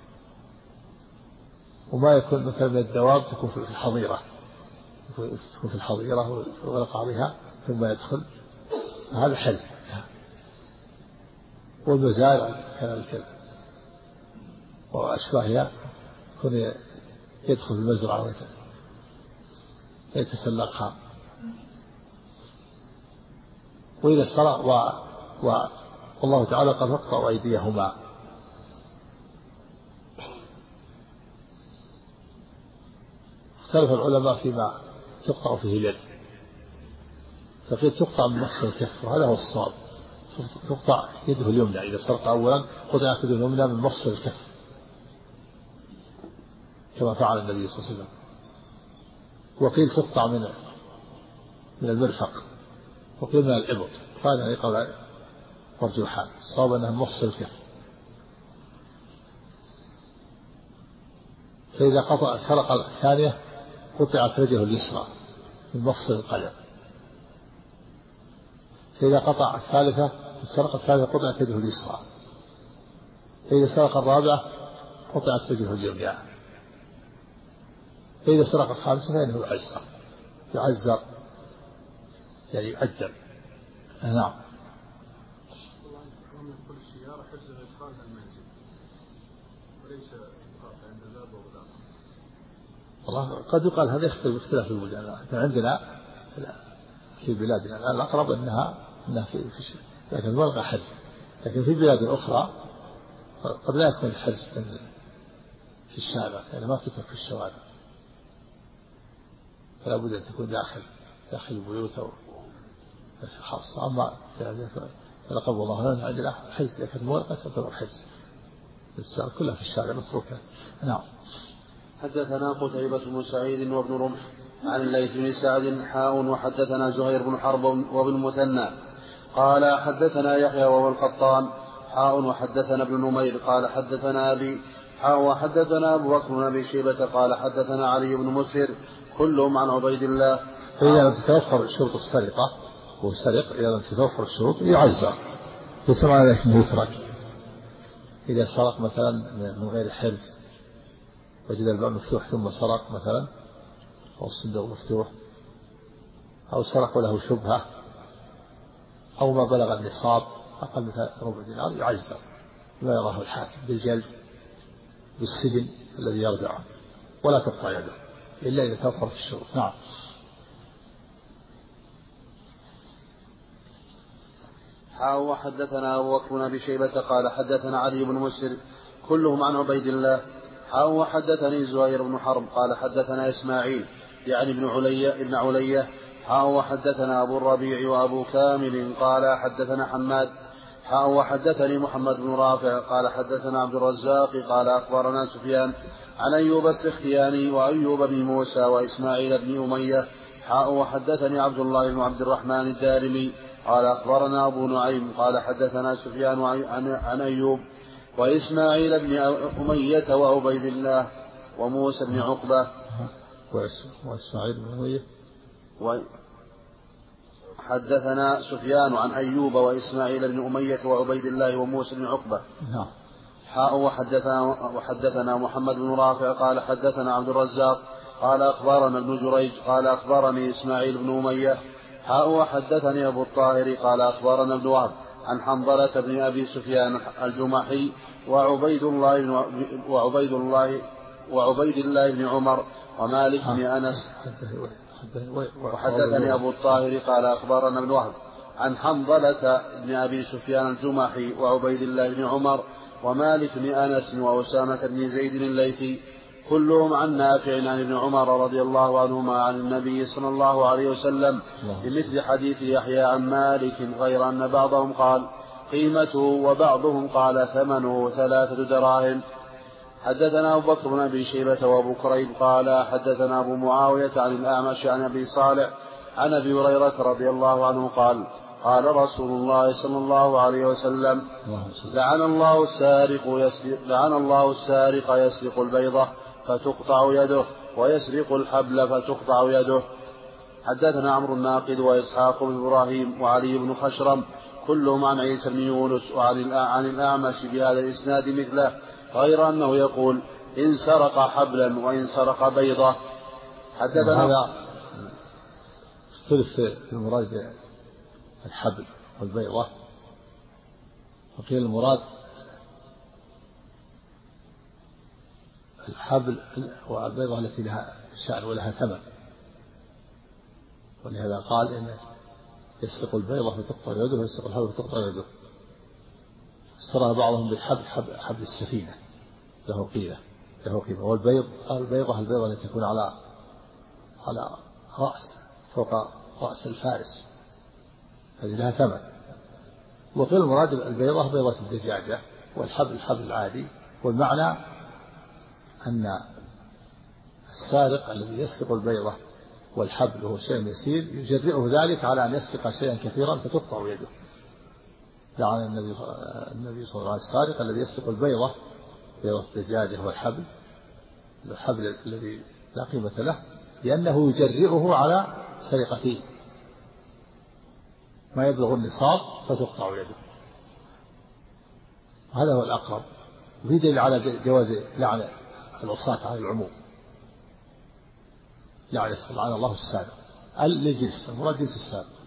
وما يكون مثلا من الدواب تكون في الحظيرة، تكون في الحظيرة ويغلق عليها ثم يدخل، هذا حرز. والمزارع كذلك وأشباهها يكون يدخل في المزرعة ويتسلقها. وإذا سرق والله تعالى قد فقطع أيديهما، اختلف العلماء فيما تقطع فيه اليد، فقيل تقطع من نفس الكف، وهذا هو الصواب، تقطع يده اليمنى إذا سرق أولا قطعت يده اليمنى من مفصل الكف، كما فعل النبي صلى الله عليه وسلم. وقيل تقطع من المرفق، وقيل من الإبط، قال يعني قول مرجوحان، الصواب أنها مفصل الكف. فإذا قطع سرق الثانية قطعت رجله اليسرى من مفصل القدم، فإذا قطع الثالثة سرق الثالثة قطعت رجله اليسرى، فإذا سرق الرابعة قطعت رجله اليمنى، فإذا سرق الخامسة فإنه يعزر يعني يؤدب. نعم. والله قد يقال هذا يختلف اختلاف البلدان، لكن عندنا في بلادنا الأقرب أنها في لكن الملغى حرز، لكن في بلاد أخرى قد لا يكون الحرز في الشارع، يعني ما تترك في الشوارع، فلا بد أن تكون داخل البيوت أو خاصة. أما لقب الله لنا عندنا حرز، لكن الملغى تعتبر حرز، السيارة كلها في الشارع متروكة. نعم. حدثنا قتيبة بن سعيد وابن رمح عن الليث بن سعد وحدثنا زهير بن حرب وابن المثنى قال حدثنا يحيى وهو القطان وحدثنا ابن نمير قال حدثنا أبي وحدثنا أبو بكر بن أبي شيبة قال حدثنا علي بن مسهر كلهم عن عبيد الله. فإذا لم تتوفر شروط السرقة وسرق، إذا لم تتوفر الشروط يعزر، ليس معنى ذلك أنه يترك. إذا سرق مثلا من غير حرز، وجد الباب مفتوح ثم سرق مثلا، أو الصندوق مفتوح، أو سرق وله شبهة، أو ما بلغ النصاب أقل من ربع دينار، يعزر ما يراه الحاكم بالجلد بالسجن الذي يردعه، ولا تقطع يده إلا إذا توفرت الشروط. نعم. وحدثنا أبو بكر بن أبي شيبة قال حدثنا علي بن مسهر كلهم عن عبيد الله. وحدثني زهير بن حرب قال حدثنا إسماعيل يعني ابن علية وحدثنا أبو الربيع وأبو كامل قال حدثنا حماد وحدثني محمد بن رافع قال حدثنا عبد الرزاق قال أخبرنا سفيان عن أيوب السختياني وأيوب بن موسى وإسماعيل بن أمية وحدثني عبد الله بن عبد الرحمن الدارمي قال أخبرنا أبو نعيم قال حدثنا سفيان عن أيوب وإسماعيل بن أمية وعبيد الله وموسى بن عقبة وإسماعيل بن أمية. حدثنا سفيان عن أيوب وإسماعيل بن أمية وعبيد الله وموسى بن عقبة. وحدثنا محمد بن رافع قال حدثنا عبد الرزاق قال أخبرنا ابن جريج قال أخبرني إسماعيل بن أمية وحدثني أبو الطاهر قال أخبرنا ابن وهب عن حنظلة بن أبي سفيان الجمحي وعبيد الله بن عمر ومالك بن أنس. وحدثني أبو الطاهر قال أخبرنا ابن وهب عن حنظلة بن أبي سفيان الجمحي وعبيد الله بن عمر ومالك بن أنس وأسامة بن زيد الليثي كلهم عن نافع عن ابن عمر رضي الله عنهما عن النبي صلى الله عليه وسلم بمثل حديث يحيى عن مالك، غير أن بعضهم قال قيمته وبعضهم قال ثمنه 3 دراهم. حدثنا أبو بكر بن أبي شيبة وأبو كريب قال حدثنا أبو معاوية عن الأعمش عن أبي صالح عن أبي هريرة رضي الله عنه قال قال رسول الله صلى الله عليه وسلم لعن الله السارق يسرق البيضة فتقطع يده ويسرق الحبل فتقطع يده. حدثنا عمرو الناقد وإسحاق بن إبراهيم وعلي بن خشرم كلهم عن عيسى بن يونس عن الأعمش بهذا الإسناد مثله، غير أنه يقول إن سرق حبلا وإن سرق بيضة. حدثنا هذا اختلف في المراد الحبل والبيضة، وقيل المراد الحبل والبيضة التي لها شأن ولها ثمن، ولهذا قال إن يسرق البيضة فتقطع يده ويسرق الحبل فتقطع يده. فسرها بعضهم بالحبل حبل السفينة له قيمة، والبيضة البيضة التي تكون على رأس فوق رأس الفارس هذه لها ثمن. وقيل المراد البيضة بيضة الدجاجة والحبل الحبل العادي، والمعنى أن السارق الذي يسرق البيضة والحبل وهو شيء يسير يجرئه ذلك على أن يسرق شيئا كثيرا فتقطع يده. لعن النبي صلى الله عليه وسلم السارق الذي يسرق البيضة، بيضة الدجاجة والحبل، الحبل الذي لا قيمة له، لأنه يجرئه على سرقته ما يبلغ النصاب فتقطع يده. هذا هو الأقرب. وفي دليل على جواز لعن العصاة على العموم. لعن الله السارق للجنس، المراد جنس السارق،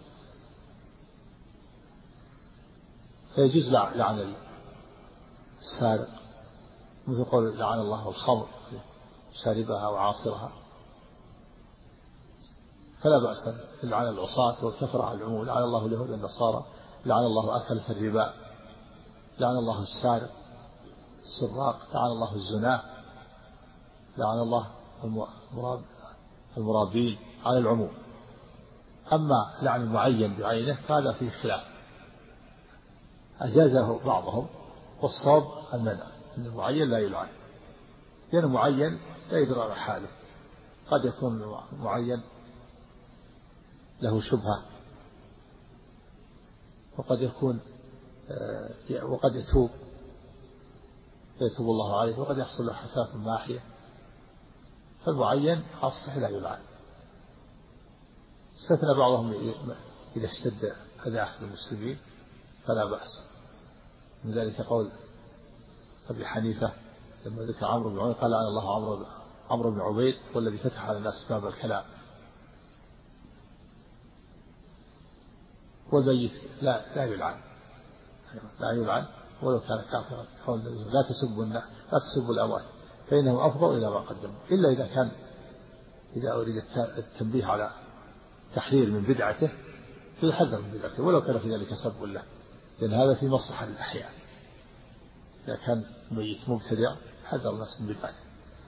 فيجوز لعن السارق، مثل قول لعن الله الخمر شاربها وعاصرها، فلا بأس لعن العصاة والكفرة على العموم. لعن الله اليهود والنصارى، لعن الله أكلة الربا، لعن الله السارق السراق، لعن الله الزنا، لعن الله المرابين على العموم. أما لعن المعين بعينه فهذا فيه خلاف، أجازه بعضهم والصواب المنع، أن المعين لا يلعن، لأن المعين لا يدرى على حاله، قد يكون معين له شبهة، وقد يكون وقد يتوب الله عليه، وقد يحصل له حسنات ماحية، فالمعين الصحيح لا يلعن. استثنى بعضهم إذا اشتد أذاه للمسلمين فلا بأس، من ذلك قول أبي حنيفة لما ذكر عمرو بن عبيد قال لعن الله عمرو بن عبيد والذي فتح على الناس باب الكلام. والميت لا يلعن ولو كان كافرا، لا تسبوا الأموات فإنهم أفضوا إلى ما قدموا، إلا إذا أريد التنبيه على تحذير من بدعته فيحذر من بدعته ولو كان في ذلك سب له، لأن هذا في مصلحة الأحياء. إذا كان ميت مبتدع حذر الناس من بدعته.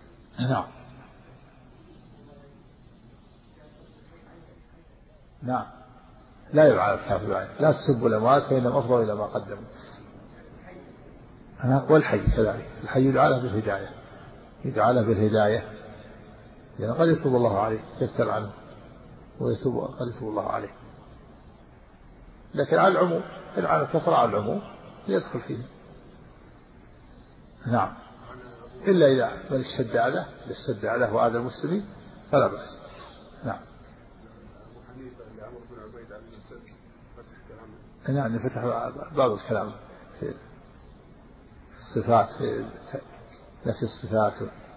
نعم لا يلعن الكافر، لا تسبوا الأموات فإنهم أفضوا إلى ما قدموا. والحي كذلك، الحي يدعى له بالهداية، لأن قد يتوب الله عليه يفتر عنه قد يتوب الله عليه، لكن على العموم يلعن الكفر على العموم يدخل فيه. نعم، إلا إذا من اشتد عليه وآذى المسلمين فلا بأس. نعم. نعم، فتح باب الكلام في الصفات، في نفي الصفات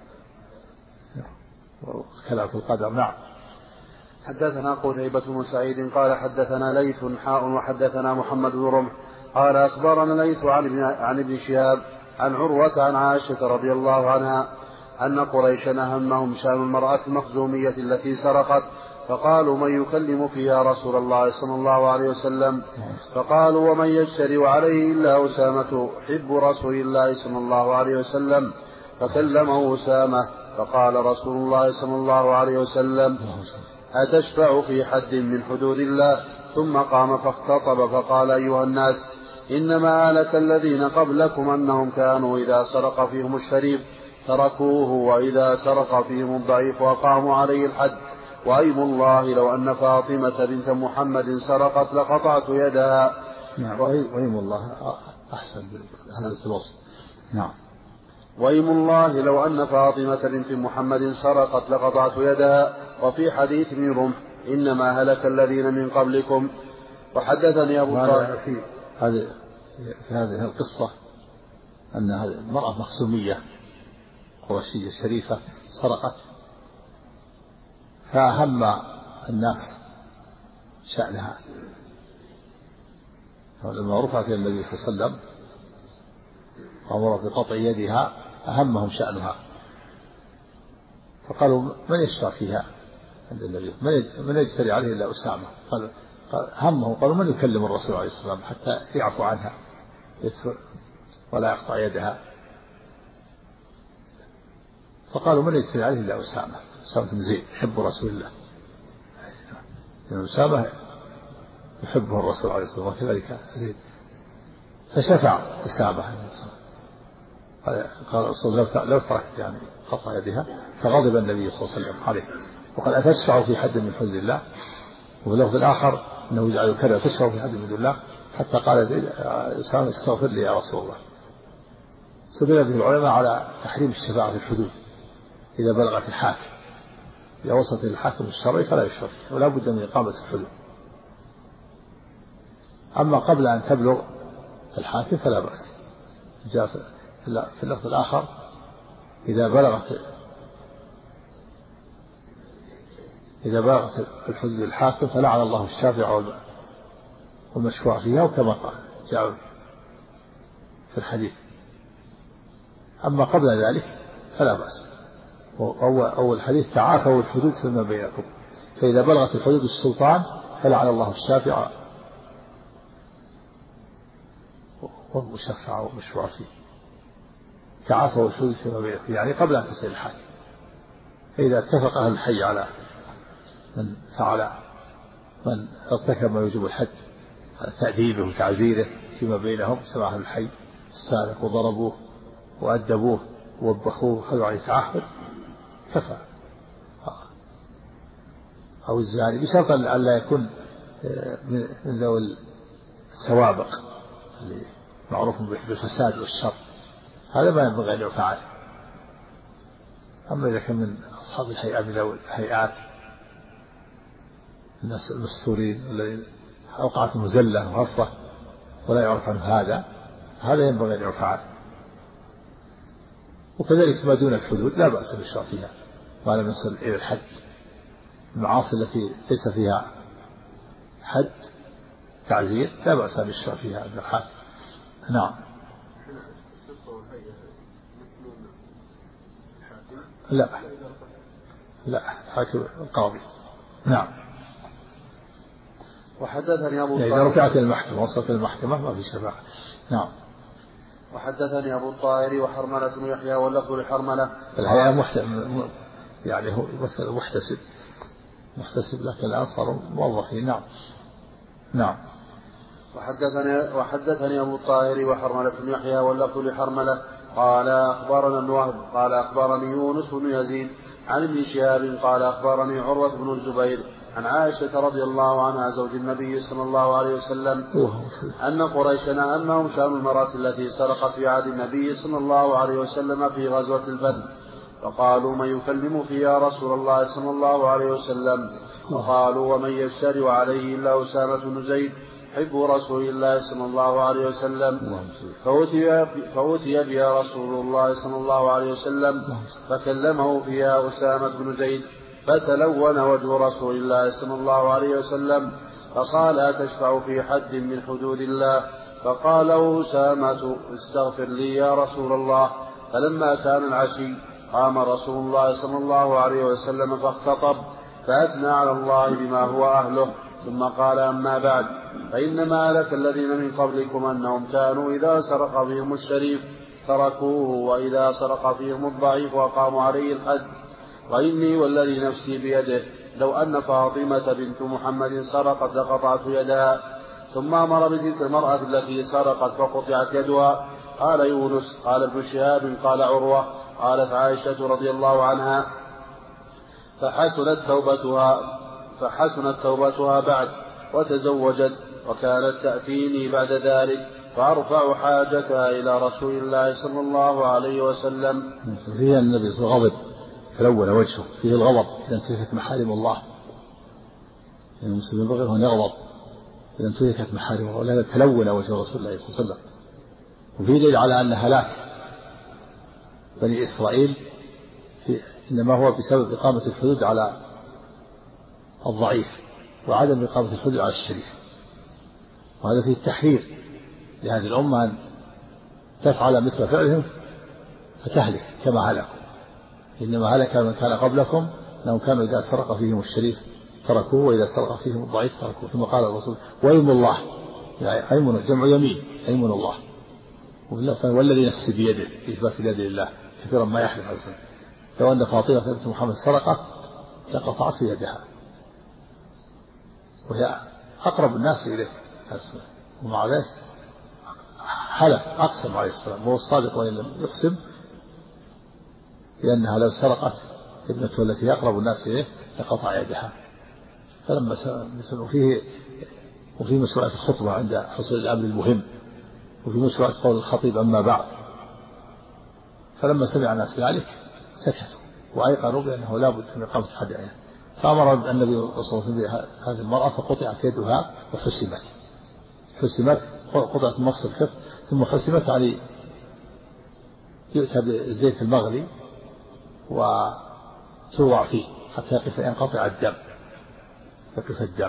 وكلام في القدر. نعم. حدثنا قتيبة بن سعيد قال حدثنا ليث وحدثنا محمد بن رمح قال أخبرنا ليث عن ابن شهاب عن عروة عن عائشة رضي الله عنها أن قريشا أهمهم شأن المرأة المخزومية التي سرقت، فقالوا من يكلم فيها رسول الله صلى الله عليه وسلم؟ فقالوا ومن يجترئ عليه إلا أسامة حب رسول الله صلى الله عليه وسلم، فكلمه أسامة فقال رسول الله صلى الله عليه وسلم أتشفع في حد من حدود الله؟ ثم قام فاختطب فقال أيها الناس إنما هلك الذين قبلكم أنهم كانوا إذا سرق فيهم الشريف تركوه، وإذا سرق فيهم الضعيف وقاموا عليه الحد، وأيم الله لو أن فاطمة بنت محمد سرقت لقطعت يدها. نعم، وأيم الله أحسن بهذا الوصف. نعم. وأيم الله لو أن فاطمة بنت محمد سرقت لقطعت يدها. وفي حديث ابن رمح إنما هلك الذين من قبلكم. وحدثني أبو طاهر في هذه القصة أن هذه المرأة مخزومية قرشية شريفة سرقت، فأهم الناس شأنها، فلما رفعت إلى النبي صلى الله عليه وسلم وأمر بقطع يدها أهمهم شأنها، فقالوا من يشفع فيها عند النبي؟ من يجتري عليه إلا أسامة؟ همهم، قالوا من يكلم الرسول عليه السلام حتى يعفو عنها ولا يقطع يدها؟ فقالوا من يجتري عليه إلا أسامة بن زيد يحب رسول الله، لأن أسامة يحبه الرسول عليه الصلاة والسلام وكذلك زيد، فشفع أسامة قال الرسول لو تركت يعني قطع يدها، فغضب النبي صلى الله عليه وسلم عليه وقال أتشفع في حد من حدود الله؟ وفي اللفظ الآخر أنه يجعل كذا تشفع في حد من حدود الله، حتى قال زيد استغفر لي يا رسول الله. استدل به العلماء على تحريم الشفاعة في الحدود إذا بلغت الحاكم، إذا وصلت الحاكم الشرعي فلا يشفع فيه، ولا بد من إقامة الحدود. أما قبل أن تبلغ الحاكم فلا بأس. جاء في اللفظ الآخر إذا بلغت الحدود الحاكم فلعن الله الشافع والمشفوع فيها، وكما قال جاء في الحديث. أما قبل ذلك فلا بأس. أول الحديث تعافوا الحدود فيما بينكم، فإذا بلغت الحدود السلطان فلعن الله الشافع والمشفع والمشفوع فيه. تعافوا الحدود فيما بينكم يعني قبل أن تصل الحاكم. فإذا اتفق أهل الحي على من فعل من ارتكب ما يوجب الحد على تأديبه وتعزيره فيما بينهم، سمع أهل الحي السارق وضربوه وأدبوه ووبخوه وخذوا عليه تعهد كفى. أو الزاني بشرط أن لا يكون من ذوي السوابق اللي معروف بالفساد والشر، هذا ما ينبغي أن يفعل. أما إذا كان من أصحاب الهيئات من ذوي الهيئات الناس المستورين الذين أوقعتهم زلة وغفرة ولا يعرف عنه هذا ينبغي أن يفعل. وكذلك ما دون الحدود لا بأس بالشرع فيها ما لم يصل إلى الحد. المعاصي التي ليس فيها حد تعزير لا بأس بالشرع فيها عند الحاكم. نعم. لا حاكم القاضي. نعم. وحدثني أبو إذا رفعت المحكمة وصلت المحكمة ما في شفاعة. نعم. وحدثني أبو الطاهر وحرملة بن يحيى واللفظ لحرملة. الحقيقة يعني هو مثل محتسب لكن الآن صاروا موظفين. نعم. وحدثني أبو الطاهر وحرملة بن يحيى واللفظ لحرملة قال أخبرنا ابن وهب قال أخبرني يونس بن يزيد عن ابن شهاب قال أخبرني عروة بن الزبير عن عائشة رضي الله عنها زوج النبي صلى الله عليه وسلم أن قريشا أنهم شانوا المرأة التي سرقت في عهد النبي صلى الله عليه وسلم في غزوة الفتح، فقالوا من يكلم في يا رسول الله صلى الله عليه وسلم؟ فقالوا ومن يشتري عليه إلا أسامة بن زيد حب رسول الله صلى الله عليه وسلم. فأتي بها رسول الله صلى الله عليه وسلم فكلمه فيها أسامة بن زيد، فتلون وجه رسول الله صلى الله عليه وسلم فقال أتشفع في حد من حدود الله؟ فقال أسامة استغفر لي يا رسول الله. فلما كان العشي قام رسول الله صلى الله عليه وسلم فاختطب فأثنى على الله بما هو أهله، ثم قال أما بعد فإنما هلك الذين من قبلكم أنهم كانوا إذا سرق فيهم الشريف تركوه وإذا سرق فيهم الضعيف وقاموا عليه الحد. وإني والذي نفسي بيده لو أن فاطمة بنت محمد سرقت لقطعت يدها. ثم أمر بتلك المرأة التي سرقت فقطعت يدها. قال يونس قال ابن شهاب قال عروة قالت عائشة رضي الله عنها فحسنت توبتها بعد وتزوجت، وكانت تأتيني بعد ذلك فأرفع حاجتها إلى رسول الله صلى الله عليه وسلم. فيه النبي صلى الله عليه وسلم تلون وجهه، فيه الغضب إذا انتهكت محارم الله. المسلم ينبغي أن يغضب إذا انتهكت محارمه، ولا تلون وجه رسول الله صلى الله عليه وسلم. وفيه دليل على أن هلاك بني إسرائيل إنما هو بسبب إقامة الحدود على الضعيف وعدم إقامة الحدود على الشريف. وهذا فيه التحرير لهذه الأمة أن تفعل مثل فعلهم فتهلك كما هلكوا. إنما هلك من كان قبلكم أنهم كانوا إذا سرق فيهم الشريف تركوه وإذا سرق فيهم الضعيف تركوه. ثم قال الرسول وأيم الله، يعني أيمن جمع يمين، أيمن الله. والذي نفسي بيده إثبات اليد لله كثيرا ما يحلف عليه السلام لو أن فاطمة بنت محمد سرقت لقطعت يدها، وهي أقرب الناس إليه، ومع ذلك حلف أقسم عليه السلام وهو الصادق وإن لم يقسم لأنها لو سرقت ابنته التي أقرب الناس إليه لقطع يدها. فلما وفي مشروعية الخطبة عند حصول الأمر المهم، وفي مشروعية قول الخطيب أما بعد. فلما سمع الناس ذلك سكتوا وأيقنوا بأنه لا بد من إقامة الحد عليها، فأمر النبي صلى الله عليه وسلم بهذه المرأة فقطعت يدها حسمت قطعت مفصل الكف ثم حسمت يعني يؤتى بالزيت المغلي وتوضع فيه حتى ينقطع الدم، يقف الدم.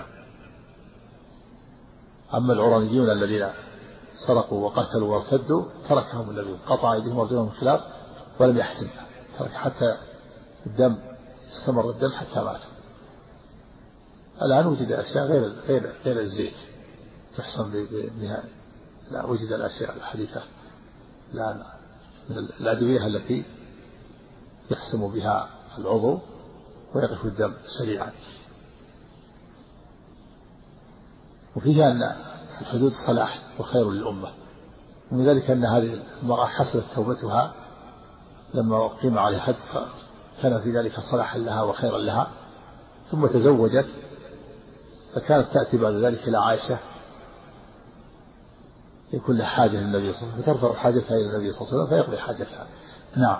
أما العرانيون الذين سرقوا وقتلوا وارتدوا تركهم النبي، قطع أيديهم وارجلهم من خلاف ولم يحسنها، ترك حتى الدم استمر الدم حتى ماتوا. الآن وجد أشياء غير الزيت تحصن بها، لا وجد الأشياء الحديثة الآن من الأدوية التي يحسم بها العضو ويقف الدم سريعا. وفيه أن الحدود صلاح وخير للأمة، ومن ذلك أن هذه المرأة حصلت توبتها لما أقيم عليها حد، كان في ذلك صلاحا لها وخيرا لها، ثم تزوجت فكانت تأتي بعد ذلك إلى عائشة يكون لها حاجة للنبي صلى الله عليه وسلم فترفع حاجتها إلى النبي صلى الله عليه وسلم فيقضي حاجتها. نعم.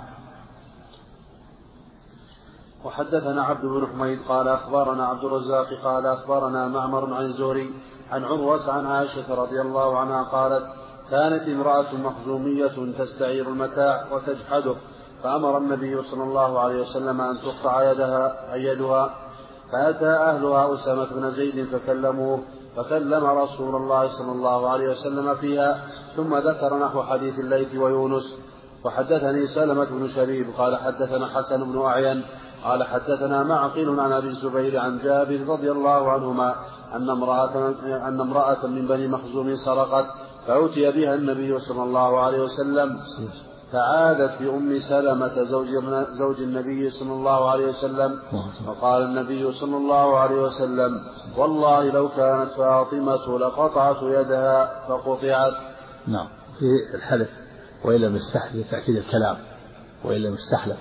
وحدثنا عبد بن حميد قال أخبرنا عبد الرزاق قال أخبرنا معمر عن الزهري عن عروة عن عائشة رضي الله عنها قالت كانت امرأة مخزومية تستعير المتاع وتجحده، فأمر النبي صلى الله عليه وسلم أن تقطع يدها، فأتى أهلها أسامة بن زيد فكلموه، فكلم رسول الله صلى الله عليه وسلم فيها، ثم ذكر نحو حديث الليث ويونس. وحدثني سلمة بن شبيب قال حدثنا حسن بن أعين قال حدثنا معقل عن أبي الزبير عن جابر رضي الله عنهما أن امرأة من بني مخزوم سرقت، فأتي بها النبي صلى الله عليه وسلم، فعادت بأم سلمة زوج النبي صلى الله عليه وسلم، فقال النبي صلى الله عليه وسلم والله لو كانت فاطمة لقطعت يدها فقطعت. نعم. في الحلف وإن لم يستحلف تأكيد الكلام وإن لم يستحلف.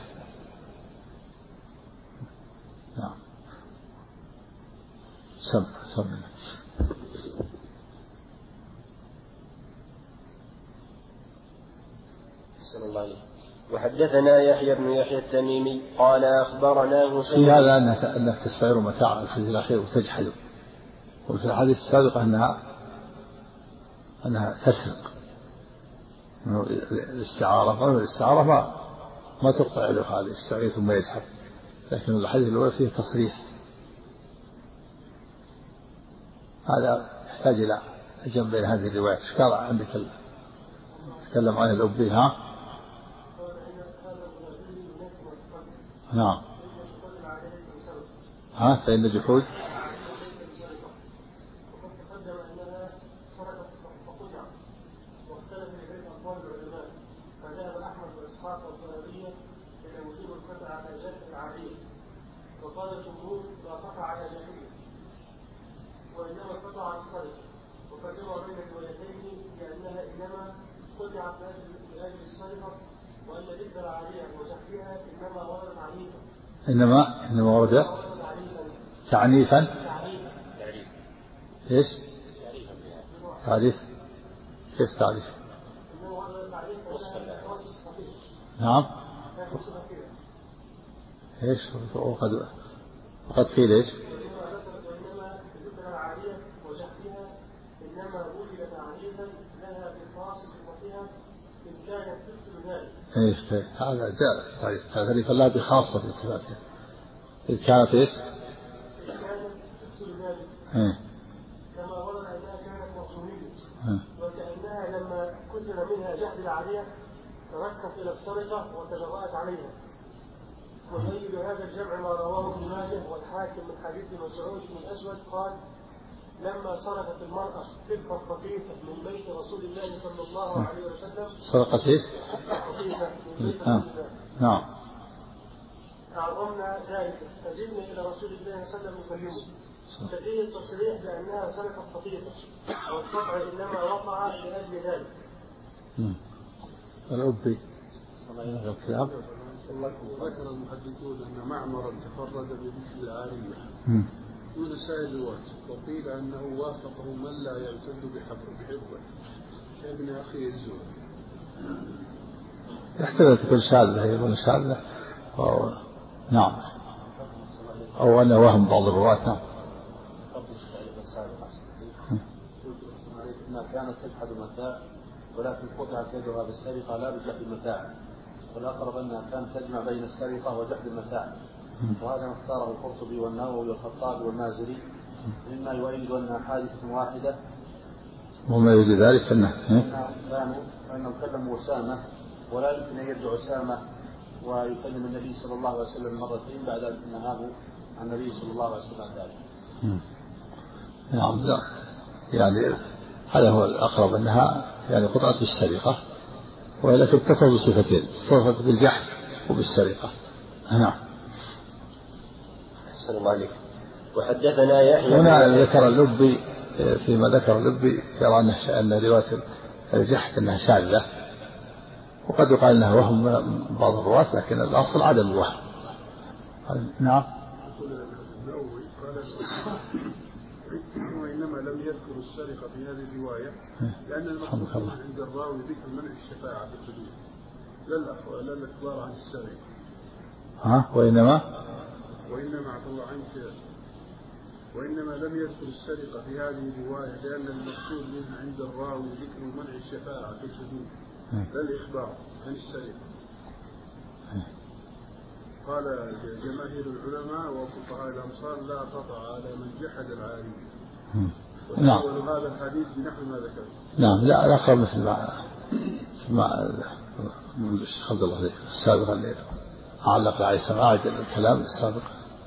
نعم. سم صلى الله عليه وسلم. وحدثنا يحيى بن يحيى التميمي قال أخبرنا هشام. في هذا أنها تستعير متاع الحديث الأخير وتجحده، وفي الحديث السابق أنها تسرق. الاستعارة ما تقطع له هذه يستعير ثم يجحد، لكن الحديث الأول فيه تصريح، هذا يحتاج إلى الجمع بين هذه الروايات. قال عندك تكلم عن الأبي. نعم. فإن جحود وقال الجمهور لا قطع على جحيم وإنما قطع عن السرقة، وفرقوا بين الروايتين لأنها إنما قطعت لأجل السرقة، وأن ذكر العارية وجحيها إنما وردت عنيفا. إنما ورد تعنيفا. إيش؟ تعريف. كيف تعريف؟ إنما وردت عنيفا وأنها خاص خفيف. نعم. إيش؟ وقد قيل إيش؟ وإنما ذكر العارية وجحيها إنما وجدت عنيفا لها بخاص صفتها إن كانت تثل ذلك. إيه هذا جاء تعريف الله بخاصة في صفاتها. إذ كانت إيش؟ إن كانت تثل ذلك. كما ورد أنها كانت مقصودية، وكأنها لما كثر منها جحد العارية تركت إلى السرقة وتجرأت عليها. ويؤيد هذا الجمع ما رواه ابن ماجه والحاكم من حديث مسعود بن الأسود قال لما سرقت المرأة تلك الخفيفة من بيت رسول الله صلى الله عليه وسلم. سرقت إيش؟ خفيفة من بيت رسول الله. نعم. تعظمنا ذلك فزدنا إلى رسول الله صلى الله عليه وسلم نكلمه، ففيه التصريح بأنها سرقت خفيفة، والقطع إنما وقع لأجل ذلك، الأبي الكلاب. ذكر المحدثون أن معمرا تفرد بذكر العارية دون سائر الوجه، وقيل أنه وافقه من لا يعتد بحفظه كابن أخي الزهري. يحتمل تكون شاذة، يكون شاذة نعم، أو أنه وهم بعض الرواة. نعم. ما كانت تجحد المتاع ولكن قطعت يدها بالسرقة لا بجحد المتاع، والأقرب أنها كانت تجمع بين السرقة وجحد المتاع، وهذا ما اختاره القرطبي والنووي والخطابي والمازري مما يؤيد أنها حادثة واحدة. وما يريد ذلك أنهم كلموا أسامة ولا يمكن أن يرجع أسامة ويكلم النبي صلى الله عليه وسلم مرتين بعد أن نهاه عن النبي صلى الله عليه وسلم ذلك. نعم. لا يعني هذا هو الأقرب، أنها يعني قطعت بالسرقة، وإلا تتصل بصفتين، اتصلت بالجحد وبالسرقة. نعم. أحسن الله عليك. وحدثنا يحيى هنا ذكر اللبي، فيما ذكر اللبي يرى أن رواية الجحد أنها شاذة، وقد يقال أنها وهم بعض الرواة، لكن الأصل عدم الوهم. نعم. وإنما لم يذكر السرقة في هذه الرواية لأن المقصود عند الراوي ذكر منع الشفاعة في الحدود لا الإخبار عن السرقة. وإنما عفى الله عنك، وإنما لم يذكر السرقة في هذه الرواية لأن المقصود منها عند الراوي ذكر منع الشفاعة في الحدود لا الإخبار عن السرقة. قال جماهير العلماء وفقهاء الأمصار لا قطع على من جحد العارية. وتأول هذا الحديث بنحو ما ذكر. نعم. لا أقرب مثل ما عبد الله عليه السابق اللي علق عليه سماع الكلام السابق.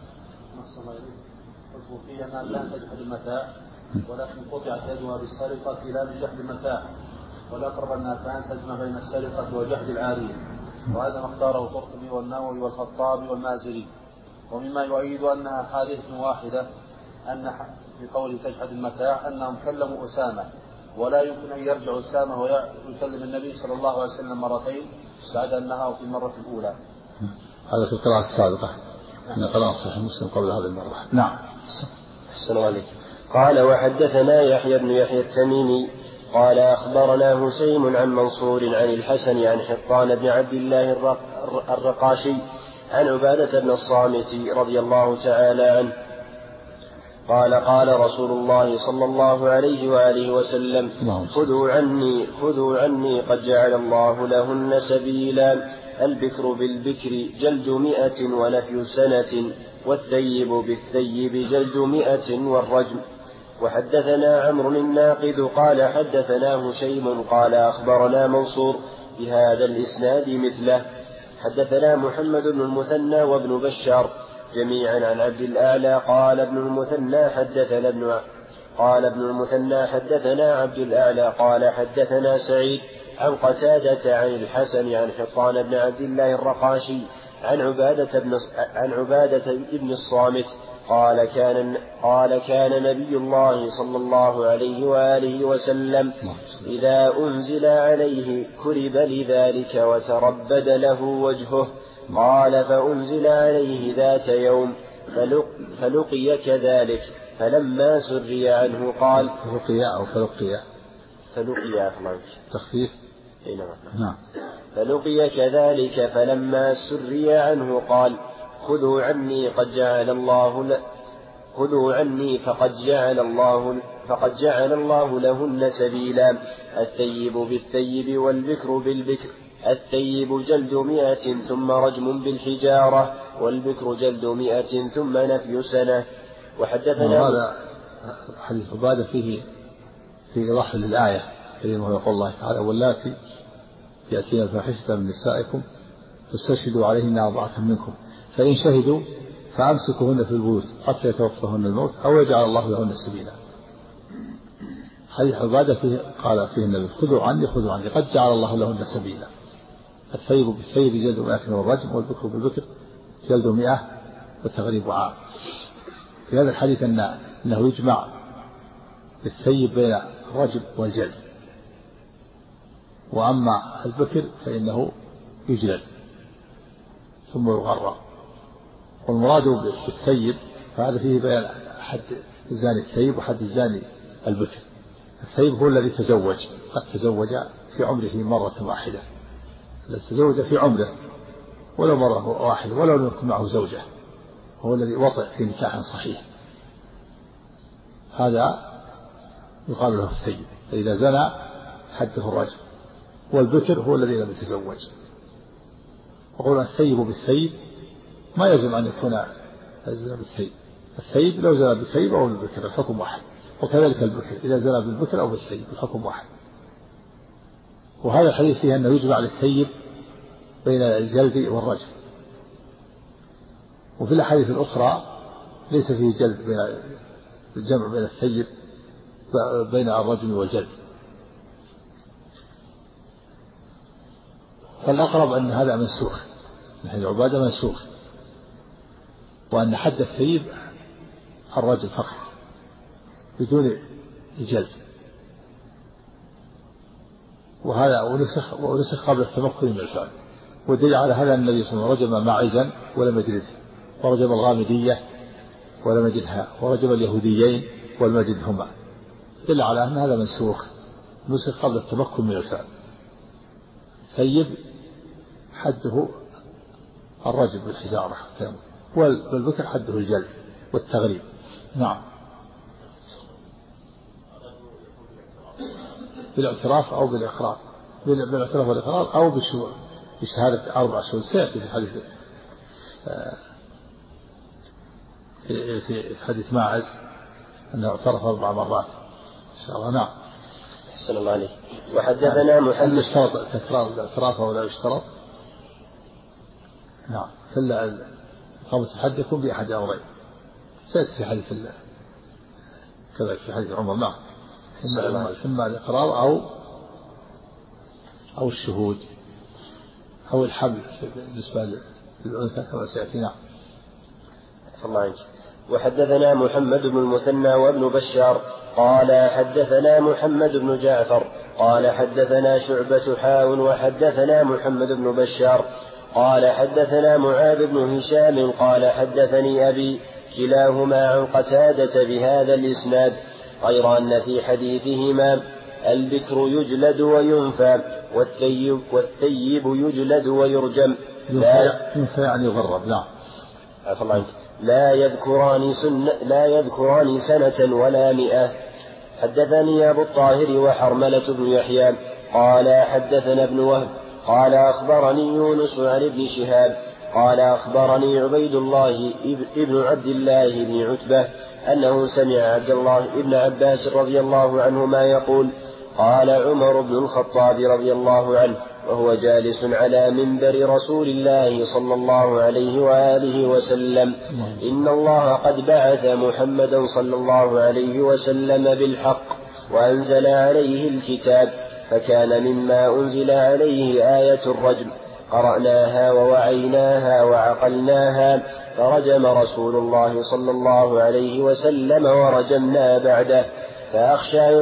فيه أنها لا تجحد المتاع ولكن قطعت يدها بالسرقة لا بجحد المتاع، والأقرب أنها كانت تجمع بين السرقة وجحد العارية، وهذا ما اختاره القرطبي والنووي والخطابي والمازري. ومما يؤيد أنها حادثة واحدة أن في قوله تجحد المتاع أنهم كلموا أسامة ولا يمكن أن يرجع أسامة ويكلم النبي صلى الله عليه وسلم مرتين بعد أنها في المرة الأولى. هذا في القراءة السابقة، إن قراءة صحيح مسلم قبل هذه المرة. نعم. أحسن عليك. قال وحدثنا يحيى بن يحيى التميمي قال أخبرنا هشيم عن منصور عن الحسن عن حطان بن عبد الله الرقاشي عن عبادة بن الصامت رضي الله تعالى عنه قال قال رسول الله صلى الله عليه وآله وسلم خذوا عني قد جعل الله لهن سبيلا، البكر بالبكر جلد 100 ونفي سنة، والثيب بالثيب جلد 100 والرجم. وحدثنا عمرو الناقد قال حدثنا هشيم قال أخبرنا منصور بهذا الإسناد مثله. حدثنا محمد بن المثنى وابن بشار جميعا عن عبد الأعلى قال ابن المثنى حدثنا عبد الأعلى قال حدثنا سعيد عن قتادة عن الحسن عن حطان بن عبد الله الرقاشي عن عبادة بن الصامت قال كان نبي الله صلى الله عليه وآله وسلم إذا أنزل عليه كرب لذلك وتربد له وجهه. قال فأنزل عليه ذات يوم فلقي كذلك فلما سري عنه قال فلقي تخفيف. نعم. فلقي كذلك فلما سري عنه قال خذوا عني فقد جعل الله لهن سبيلا، الثيب بالثيب والبكر بالبكر، الثيب جلد 100 ثم رجم بالحجارة، والبكر جلد 100 ثم نفي سنة. وحدثنا هذا حديث عبادة فيه في إيضاح للآية كريمة يقول الله تعالى واللاتي يأتين الفاحشة من نسائكم فاستشهدوا عليهن 4 منكم فإن شهدوا فأمسكوهن في البيوت حتى يتوفاهن الموت أو يجعل الله لهن سبيلا. حديث عبادة فيه قال فيه النبي خذوا عني قد جعل الله لهن سبيلا، الثيب بالثيب جلد 100 والرجم، والبكر بالبكر جلد 100 وتغريب عام. في هذا الحديث أنه يجمع بالثيب بين الرجم والجلد، وأما البكر فإنه يجلد ثم يغرى. والمراد بالثيب فهذا فيه بيان حد الزاني الثيب وحد الزاني البكر. الثيب هو الذي تزوج، قد تزوج في عمره مرة واحدة، الذي تزوج في عمره ولو مرة واحدة ولو لم يكن معه زوجة، هو الذي وطئ في نكاح صحيح، هذا يقال له الثيب. فإذا زنى حده الرجم. والبكر هو الذي لم يتزوج. وقول الثيب بالثيب ما يلزم أن يكون الزنا بالثيب. الثيب لو زنى بالثيب أو بالبكر الحكم واحد، وكذلك البكر إذا زنى بالبكر أو بالثيب الحكم واحد. وهذا الحديث فيه أنه يجمع للثيب بين الجلد والرجم. وفي الأحاديث الأخرى ليس فيه جلد، بين الجمع بين الثيب بين الرجم والجلد. فالأقرب أن هذا منسوخ، نحن العبادة منسوخ، وأن حد الثيب الرجل فقط بدون الجلد. وهذا ونسخ قبل التمكن من الفعل. والدليل على هذا أن النبي صلى الله عليه وسلم رجم ماعزا ولم يجلده، ورجم الغامدية ولم يجلدها، ورجم اليهوديين ولم يجلدهما، دل على أن هذا منسوخ، نسخ قبل التمكن من الفعل. ثيب حده الرجم بالحجارة والبكر حده الجلد والتغريب. نعم، بالاعتراف أو بالإقرار، بالاعتراف والإقرار أو بشهادة 4 شهود. سيأتي في حديث ماعز أنه اعترف 4 مرات إن شاء الله. نعم. أحسن الله عليك. وحدثنا محمد. يشترط تكرار الاعتراف أو لا يشترط؟ نعم. فلا إقامة الحد يكون بأحد أمرين، سيأتي في حديث الله كذلك في حديث عمر. نعم. إما الإقرار أو الشهود أو الحمل بالنسبة للأنثى كما سيأتي. نعم. الله عنك. وحدثنا محمد بن المثنى وابن بشار قال حدثنا محمد بن جعفر قال حدثنا شعبة وحدثنا محمد بن بشار قال حدثنا معاذ بن هشام قال حدثني أبي، كلاهما عن قتادة بهذا الإسناد، غير أن في حديثهما البكر يجلد وينفى والثيب يجلد ويرجم. ينفى يعني يغرب. نعم. عفوا الله عنك. لا يذكران سنة ولا 100. حدثني أبو الطاهر وحرملة بن يحيى قال حدثنا ابن وهب قال أخبرني يونس عن ابن شهاب قال أخبرني عبيد الله ابن عبد الله بن عتبة أنه سمع عبد الله ابن عباس رضي الله عنهما يقول قال عمر بن الخطاب رضي الله عنه وهو جالس على منبر رسول الله صلى الله عليه وآله وسلم: إن الله قد بعث محمدا صلى الله عليه وسلم بالحق وأنزل عليه الكتاب، فكان مما أنزل عليه آية الرجم، قرأناها ووعيناها وعقلناها، فرجم رسول الله صلى الله عليه وسلم ورجمنا بعده، فأخشى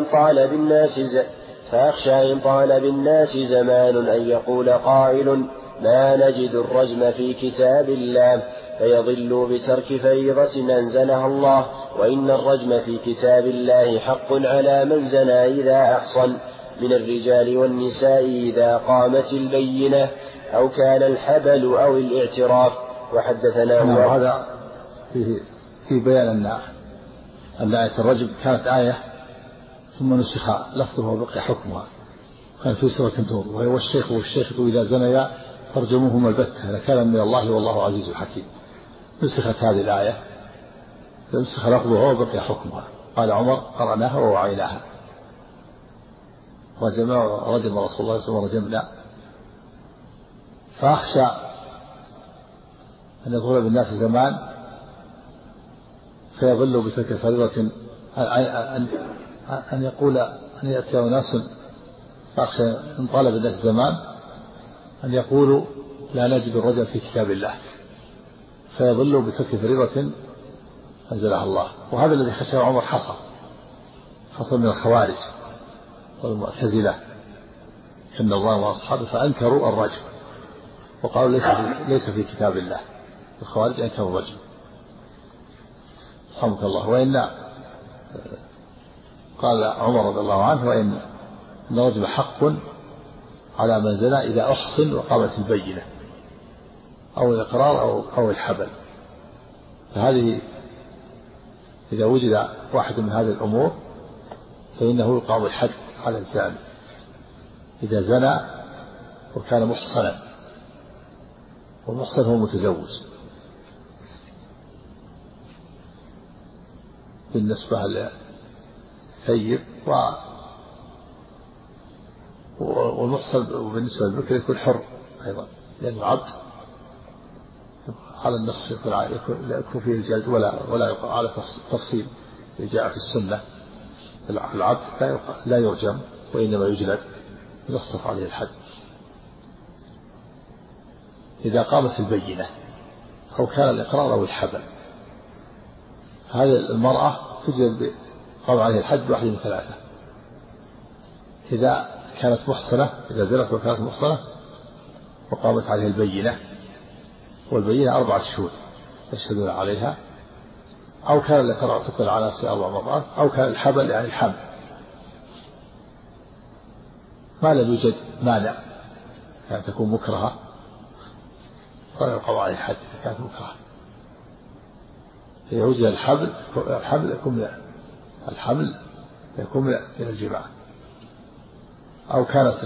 إن طال بالناس زمان أن يقول قائل ما نجد الرجم في كتاب الله، فيضلوا بترك فريضة أنزلها الله، وإن الرجم في كتاب الله حق على من زنى إذا أحصن من الرجال والنساء إذا قامت البينة أو كان الحبل أو الاعتراف. وحدثنا هذا في بيان أن آية الرجم كانت آية ثم نسخ لفظها وبقي حكمها، كان في سورة النور: وهو الشيخ والشيخة إذا زنيا فارجموهما البتة نكالا من الله والله عزيز حكيم. نسخت هذه الآية، نسخ لفظها وبقي حكمها. قال عمر: قرأناها ووعيناها. رجم رسول الله صلى الله عليه وسلم ورجمنا، فأخشى أن يطول بالناس زمان فيضلوا بتلك فريضة، أن يقول أن يأتي ناس، فأخشى إن طال بالناس زمان أن يقولوا لا نجد الرجم في كتاب الله، فيضلوا بتلك فريضة أنزلها الله. وهذا الذي خشى عمر حصل من الخوارج والمعتزلة، كان الله وأصحابه فأنكروا الرجم وقالوا ليس في كتاب الله. الخوارج أنكروا الرجم رحمك الله. وإن قال عمر رضي الله عنه وإن الرجم حق على من زنى إذا أحصن وقامت البينة أو الإقرار أو الحبل. فهذه إذا وجد واحد من هذه الأمور فإنه يقام الحد على الزاني إذا زنى وكان محصنا، والمحصن هو متزوج. بالنسبة للثيب والمحصن بالنسبة للبكر يكون حر أيضا، لأن العبد على النصف يكون فيه الجلد ولا يقع على تفصيل اللي جاء في السنة. العبد لا يرجم وإنما يجلد ينصف عليه الحد. إذا قامت البينة أو كان الإقرار أو الحبل، هذه المرأة تجلد قام عليه الحد بواحد من ثلاثة. إذا كانت محصنة، إذا زنت وكانت محصنة وقامت عليه البينة، والبينة 4 شهود يشهدون عليها، أو كان الإقرار تقل على نفسه 4 مرات، أو كان الحبل يعني الحمل ما لم يوجد مانع كانت تكون مكرهة ولا يقام عليه حد كانت مكرهة. إذا وجد الحمل يكون من الجماع، أو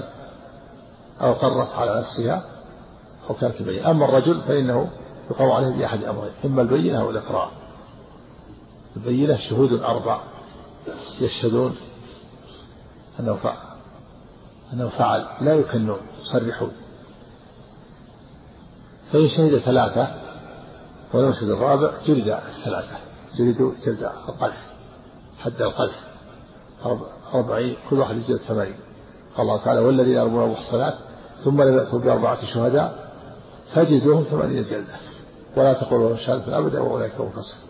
قرت على نفسها أو كانت البينة. أما الرجل فإنه يقام عليه بأحد أمرين، إما البينة أو الإقرار. البينة شهود 4 يشهدون أنه فعل، لا يكنون يصرحون. فإن شهد 3 ولم يشهد الرابع جلد 3، جلدوا جلد القذف حد القذف 40، كل واحد يجلد 80. قال الله تعالى والذين يرمون المحصنات ثم لم يأتوا ب4 شهداء فجلدوهم 80 جلدة ولا تقولوا لهم شهادة أبدا وأولئك هم الفاسقون.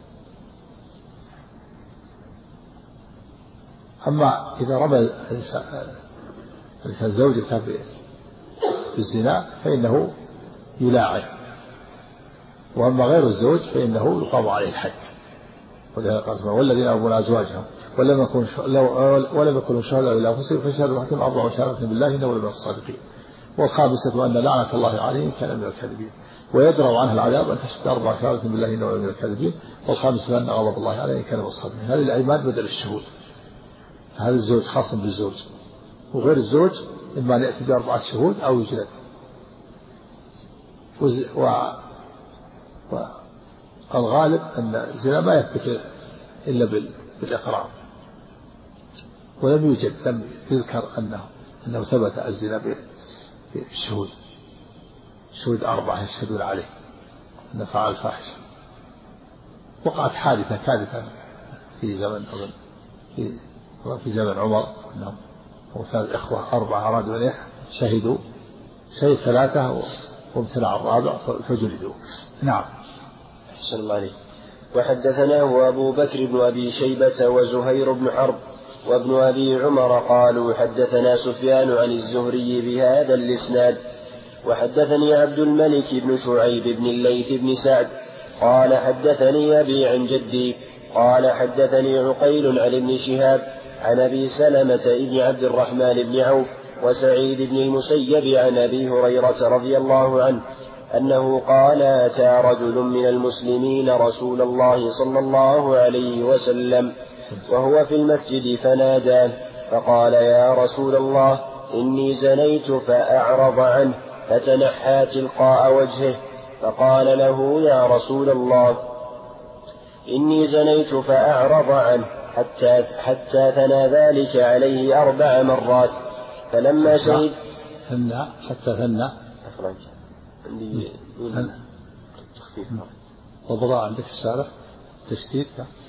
أما إذا رمى الإنسان زوجته بالزنا فإنه يلاعن، وأما غير الزوج فإنه يقام عليه الحد. ولهذا قال والذين يرمون أزواجهم ولم يكونوا شهداء إلا أنفسهم فشهادة واحدة 4 شهادة بالله إنه لمن الصادقين. والخامسة أن لعنة الله عليه كان من الكاذبين، ويدرأ عنه العذاب أن تشهد 4 شهادة بالله إنه لمن الكاذبين. والخامسة أن غضب الله عليه كان من الصادقين. هذه الأيمان بدل الشهود. هذا الزوج خاص بالزوج، وغير الزوج إما أن يأتي ب4 شهود أو يجلد. والغالب أن الزنا ما يثبت إلا بالإقرار، ولم يذكر أنه ثبت الزنا بالشهود. شهود 4 يشهدون عليه أنه فعل فاحشة. وقعت حادثة كارثة في زمن عمر، أنهم وثال الإخوة 4 أرادوا أن شهد 3 وامتنع الرابع فجلدوا. نعم. أحسن الله عليه. وحدثناه أبو بكر بن أبي شيبة وزهير بن حرب وابن أبي عمر قالوا حدثنا سفيان عن الزهري بهذا الإسناد. وحدثني عبد الملك بن شعيب بن الليث بن سعد قال حدثني أبي عن جدي قال حدثني عقيل عن ابن شهاب عن أبي سلمة بن عبد الرحمن بن عوف وسعيد بن المسيب عن أبي هريرة رضي الله عنه أنه قال أتى رجل من المسلمين رسول الله صلى الله عليه وسلم وهو في المسجد فناداه فقال يا رسول الله إني زنيت فأعرض عنه فتنحى تلقاء وجهه فقال له يا رسول الله إني زنيت فأعرض عنه حتى ثنى ذلك عليه 4 مرات فلما شهد حتى ثنى عندي تخفيف وضع عندك الشارع تشتيت.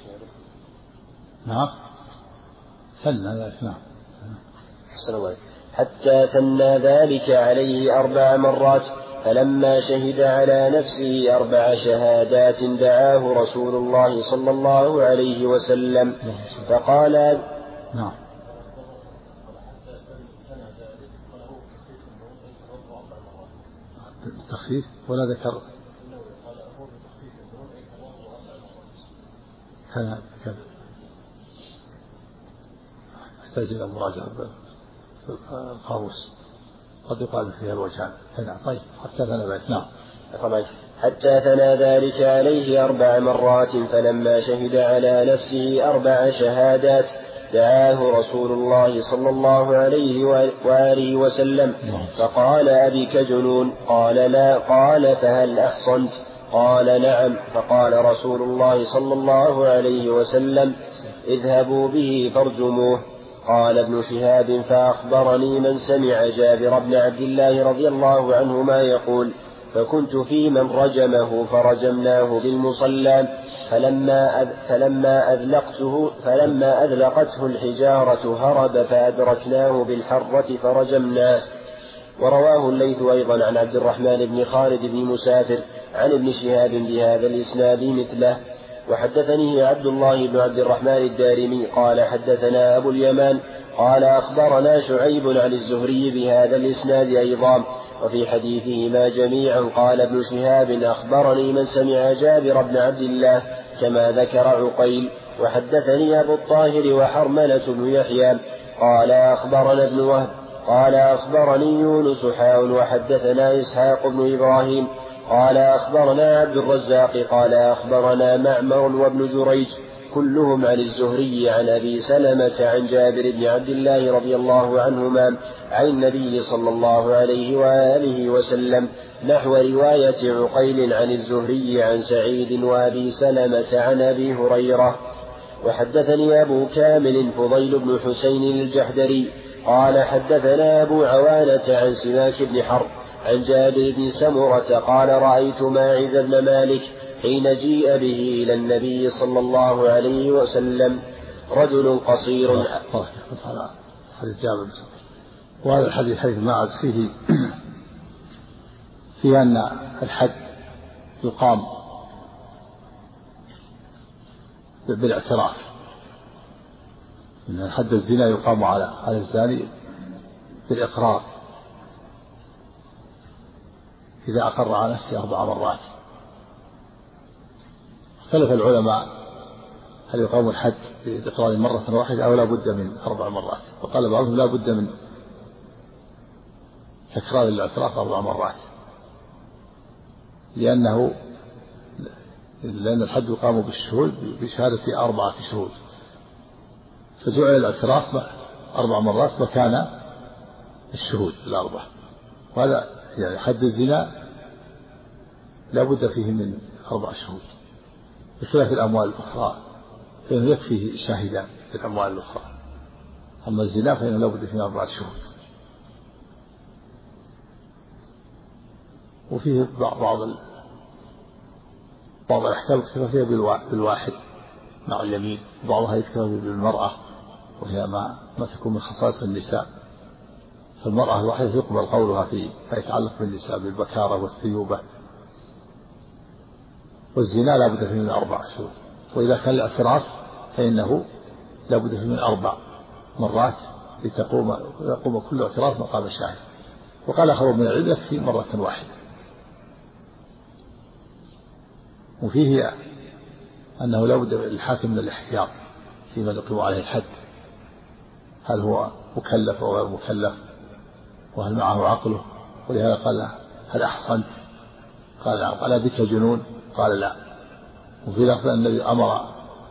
نعم ثنى ذلك. نعم. حسن الله. حتى ثنى ذلك عليه 4 مرات فلما شهد على نفسه 4 شهادات دعاه رسول الله صلى الله عليه وسلم فقال نعم التخفيف ولا ذكر كذا يحتاج إلى مراجعة القاموس قد يقال فيها الوجهان. طيب حتى ثنى ذلك. نعم. حتى ثنى ذلك عليه 4 مرات، فلما شهد على نفسه 4 شهادات دعاه رسول الله صلى الله عليه وآله وسلم فقال: أبك جنون؟ قال: لا. قال: فهل أحصنت؟ قال: نعم. فقال رسول الله صلى الله عليه وسلم: اذهبوا به فارجموه. قال ابن شهاب: فأخبرني من سمع جابر بن عبد الله رضي الله عنهما يقول: فكنت في من رجمه فرجمناه بالمصلى، فلما أذلقته الحجارة هرب فأدركناه بالحرة فرجمناه. ورواه الليث أيضا عن عبد الرحمن بن خالد بن مسافر عن ابن شهاب بهذا الإسناد مثله. وحدثني عبد الله بن عبد الرحمن الدارمي قال: حدثنا أبو اليمان قال: أخبرنا شعيب عن الزهري بهذا الإسناد أيضا، وفي حديثهما جميعا قال ابن شهاب: أخبرني من سمع جابر بن عبد الله كما ذكر عقيل. وحدثني أبو الطاهر وحرملة بن يحيى قال: أخبرنا ابن وهب قال: أخبرني يونس وحدثنا إسحاق بن إبراهيم قال: أخبرنا عبد الرزاق قال: أخبرنا معمر وابن جريج كلهم عن الزهري عن أبي سلمة عن جابر بن عبد الله رضي الله عنهما عن النبي صلى الله عليه وآله وسلم نحو رواية عقيل عن الزهري عن سعيد وأبي سلمة عن أبي هريرة. وحدثني أبو كامل فضيل بن حسين الجحدري قال: حدثنا أبو عوانة عن سماك بن حرب عن جابر بن سمرة قال: رأيت ماعز بن مالك حين جيء به إلى النبي صلى الله عليه وسلم رجل قصير. وهذا الحديث حديث ماعز فيه أن الحد يقام بالاعتراف، إن حد الزنا يقام على الزاني بالإقرار إذا أقر على نفسه 4 مرات. اختلف العلماء هل يقام الحد بإقرار مرة واحدة أو لا بد من 4 مرات، وقال بعضهم لا بد من تكرار الاعتراف 4 مرات، لأن الحد يقام بالشهود بشهادة 4 شهود، فجعل الاعتراف 4 مرات مكان الشهود 4. وهذا يعني حد الزنا لا بد فيه من 4 شهود، بخلاف الأموال الأخرى فإنه يكفيه شاهدان في الأموال الأخرى، أما الزنا فإنه لا بد فيه من 4 شهود. وفيه بعض الأحكام يكتفى فيها بالواحد مع اليمين، وبعضها يكتفى بالمرأة وهي ما تكون من خصائص النساء، فالمرأة الواحدة يقبل قولها فيما يتعلق بالنساء بالبكارة والثيوبة. والزنا لا بد فيه من 4 شهود، وإذا كان الاعتراف فإنه لا بد فيه من 4 مرات لتقوم كل اعتراف مقام الشاهد. وقال آخرون من العلم يكفي مرة واحدة. وفيه أنه لا بد للحاكم من الاحتياط فيما يقيم عليه الحد، هل هو مكلف أو غير مكلف، وهل معه عقله. ولهذا قال: هل أحصنت؟ قال: نعم. قال: بك جنون؟ قال: لا. وفي لفظ النبي أمر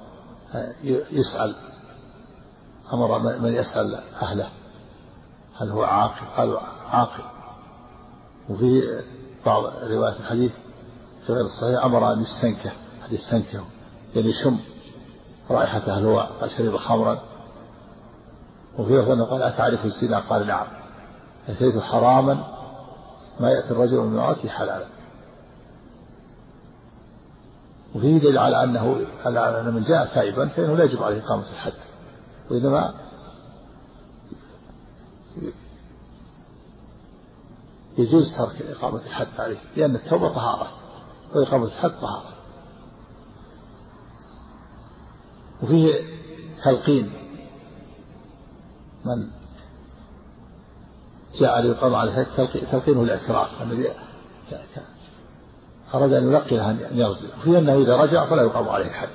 من يسأل أهله هل هو عاقل؟ قالوا: عاقل. وفي بعض روايات الحديث في غير الصحيح أمر أن يستنكه، يعني يشم رائحته هل هو قد شرب خمرا. وفي لفظ أنه قال: أتعرف الزنا؟ قال: نعم. أتيت حراما ما يأتي الرجل من امرأته حلالا. وفيه دليل على أن من جاء تائبا فإنه لا يجب عليه إقامة الحد، وإنما يجوز ترك إقامة الحد عليه، لأن التوبة طهارة وإقامة الحد طهارة. وفيه تلقين من جاء ليقام على الحد، تلقينه الاعتراف. النبي أراد أن يلقنه أن يرجع، وفي أنه إذا رجع فلا يقام عليه الحد.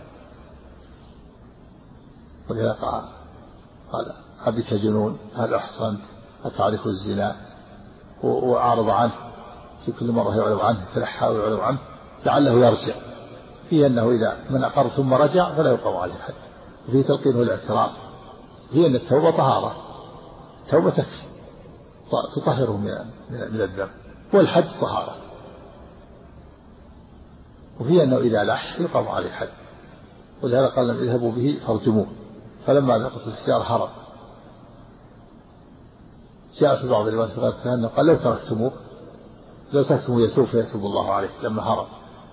ولذا قال أبك جنون، هل أحصنت، أتعرف الزنا، وأعرض عنه في كل مرة يعرض عنه، تلحى ويعرض عنه لعله يرجع. في أنه إذا من أقر ثم رجع فلا يقام عليه الحد. وفي تلقينه الاعتراف، في أن التوبة طهارة، التوبة تكفي تطهره من الذنب، والحد طهارة. وفي أنه إذا لح يقام عليه الحد، ولهذا قال لم اذهبوا به فارجموه، فلما ذاقت الحجارة هرب. جاء في بعض الروايات في غير أنه قال لو تركتموه يتوب فيتوب الله عليه لما هرب،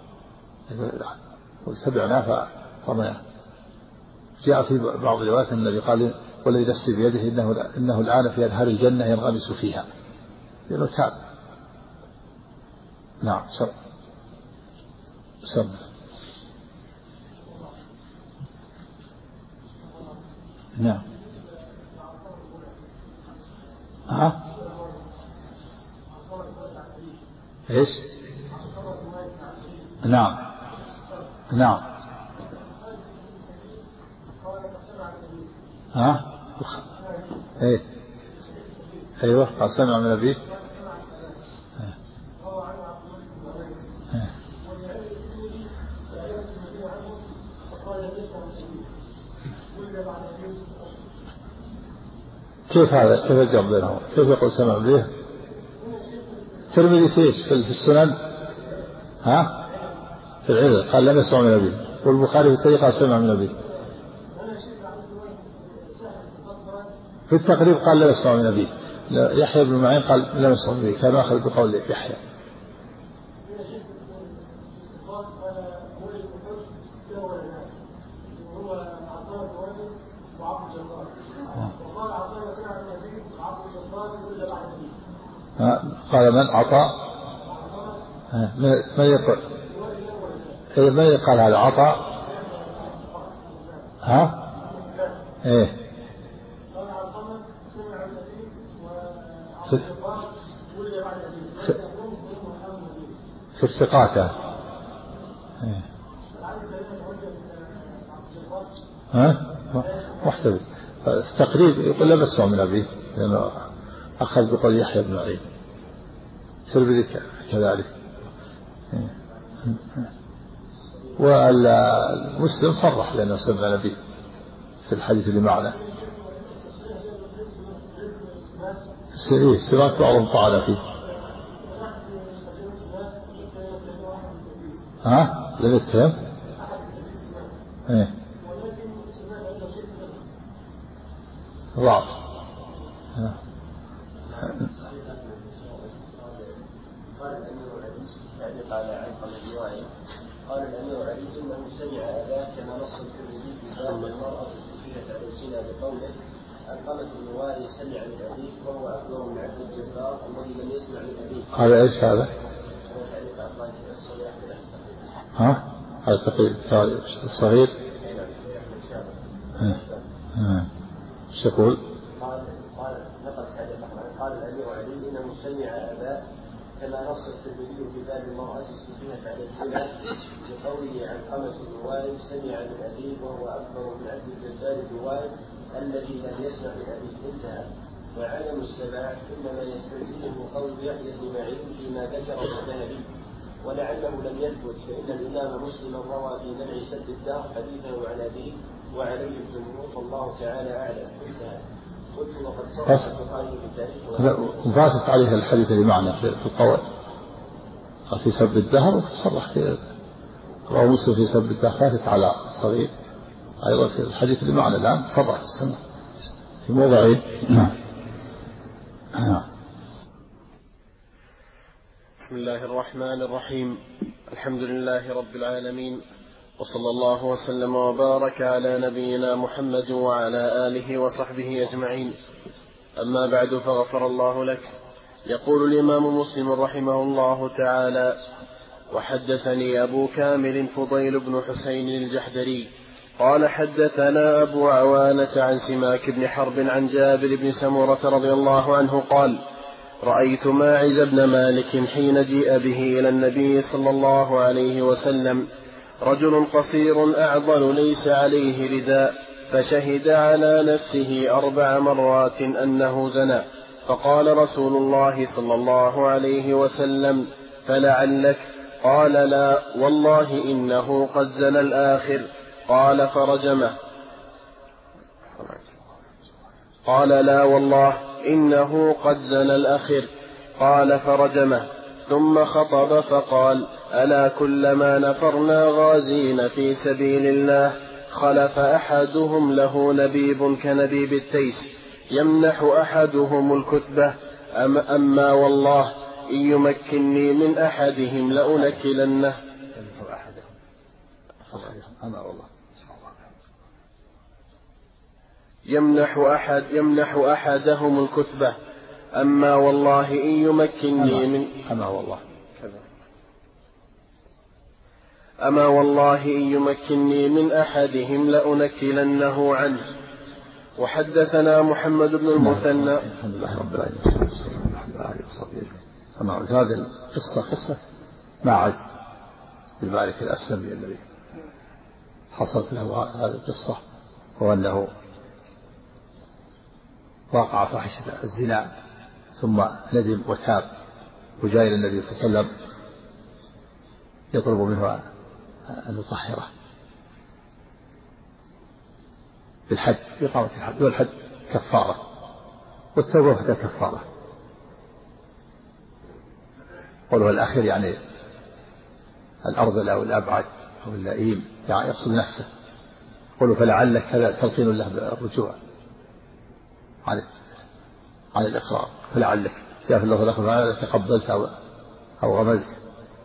واتبعناه فرميناه. جاء في بعض الروايات أن النبي قال والذي نفسي بيده إنه الآن في أنهار الجنة ينغمس فيها، لأنه تاب. نعم. سم. نعم. ايش؟ نعم. نعم. ايه ايوه قال سمع من ابيه. كيف هذا؟ كيف الجمع بينهم؟ كيف يقول سمع به؟ الترمذي فيش في السنن في العلل قال لم يسمع من أبيه، والبخاري في التاريخ قال سمع من أبيه. في التقريب قال لم يسمع من أبيه. يحيى بن معين قال لم يسمع من أبيه، كان آخر بقول يحيى. قال من عطاء من يقول من يقال هذا عطاء ايه في الثقات محتمل. التقريب يقول لم يسمع من أبيه لأنه أخذ بقول يحيى بن معين. الترمذي كذلك. والمسلم صرح لأنه سمع نبيه في الحديث اللي معنا. السمات بعضهم طعن فيه. لم يتهم ضعف. قال الأمير علي إنه سمع أباه كما نص الترمذي في باب المرأة استشهدت على الزنا بقوله علقمة بن وائل سمع من أبيه وهو أكبر من عبد الجبار الذي لم يسمع من أبيه. هذا إيش هذا؟ هذا التقريب الصغير. ايش يقول؟ نقل سعد الرحمن قال الأمير علي إنه سمع أباه كما نص الترمذي في باب المرأة استشهدت على الزنا بقوله علقمة بن وائل سمع من أبيه وهو أكبر من عبد الجبار بن وائل الذي لم يسمع من أبيه. انتهى. وعدم السماع إنما يستلزمه قول يحيى بن معين فيما ذكره الذهبي، ولعله لم يثبت، فإن الإمام مسلم روى في منع سد الدار حديثه عن أبيه وعليه الجمهور والله تعالى أعلم. انتهى. قلت وقد صرح البخاري في تاريخه وفاتت عليه الحديث اللي معنا في القول في سب الدهر، وتصرح في رواه مسلم في سب الدهر، فاتت على الصغير أيضا في الحديث اللي معنا الآن صرح السنة في موضعين. بسم الله الرحمن الرحيم. الحمد لله رب العالمين، وصلى الله وسلم وبارك على نبينا محمد وعلى آله وصحبه أجمعين. أما بعد، فغفر الله لك. يقول الإمام مسلم رحمه الله تعالى: وحدثني أبو كامل فضيل بن حسين الجحدري قال حدثنا أبو عوانة عن سماك بن حرب عن جابر بن سمرة رضي الله عنه قال: رأيت ماعز بن مالك حين جيء به إلى النبي صلى الله عليه وسلم رجل قصير أعضل ليس عليه رداء، فشهد على نفسه 4 مرات أنه زنى، فقال رسول الله صلى الله عليه وسلم: فلعلك؟ قال: لا والله إنه قد زنى الآخر. قال: فرجمه. قال: لا والله إنه قد زنى الآخر. قال: فرجمه. ثم خطب فقال: ألا كلما نفرنا غازين في سبيل الله خلف أحدهم له نبيب كنبيب التيس يمنح أحدهم الكثبة، أما والله إن يمكنني من أحدهم لأنكلنه. يمنح أحدهم الكثبة، أما والله إن يمكنني من أما والله إن يمكنني من أحدهم لأنكلنه عنه. وحدثنا محمد بن المثنى. الحمد لله رب العالمين. هذه القصة قصة ماعز بن مالك الأسلمي الذي حصلت له هذه القصة، هو أنه وقع فاحشة الزنا ثم ندم وتاب وجاء إلى النبي صلى الله عليه وسلم يطلب منه أن يطهره بالحج، بإقامة الحج، والحج كفارة والتوبة وحدها كفارة. قوله الأخير يعني الأرض أو الأبعد أو اللئيم، يعني يقصد نفسه. قوله فلعلك هذا تلقين له بالرجوع عن الإقرار. فلعلك جاء في اللفظ الآخر فلعلك تقبلت أو غمزت،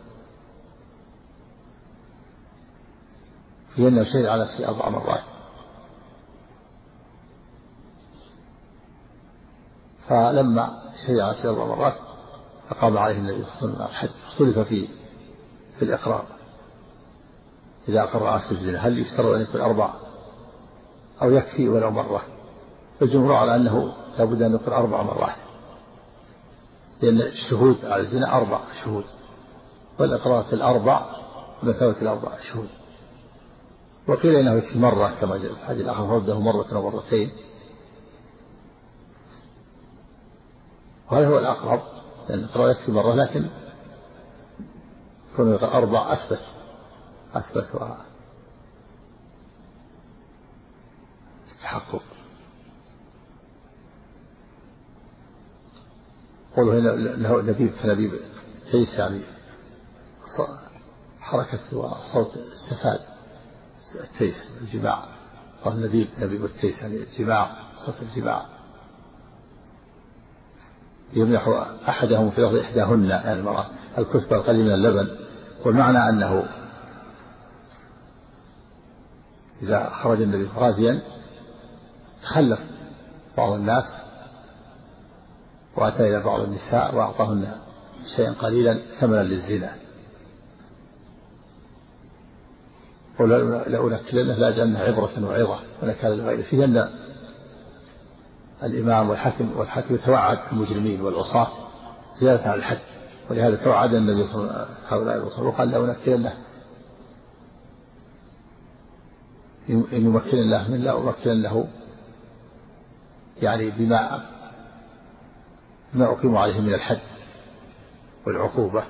في أنه شهد على نفسه 4 مرات. فلما شهد على نفسه 4 مرات أقام عليه النبي صلى الله عليه وسلم الحد. اختلف في الإقرار إذا أقر على الزنا هل يشترط أن يكون 4 أو يكفي ولو مرة؟ الجمهور على أنه لابد أن يكون 4 مرات، لأن الشهود على الزنا 4 شهود، والإقرار 4 بمثابة 4 شهود. وقيل إنه يكفي مرة كما جاء في الحديث الآخر فرده مرة أو مرتين، وهذا هو الأقرب، لأن الإقرار يكفي مرة، لكن كون 4 أثبت التحقق. قوله له نبيب كنبيب تيس، يعني حركة وصوت السفاد التيس الجماع. قال نبيب التيس يعني الجماع، صوت الجماع. يمنح أحدهم في لفظ إحداهن يعني المرأة الكثبة القليل من اللبن. والمعنى أنه إذا خرج النبي غازيا تخلف بعض الناس وأتى إلى بعض النساء وأعطاهن شيئا قليلا ثمنا للزنا. ولأنكلنه لا جعلنا عبرة وعظة ونكال لغيره. فيه أن الإمام والحاكم يتوعد المجرمين والعصاة زيادة على الحد، ولهذا توعد النبي صلى الله عليه وسلم هؤلاء العصاة وقال لأنكلنه إن يمكن الله من لا أمكن له، يعني بما أقيم عليه من الحد والعقوبة،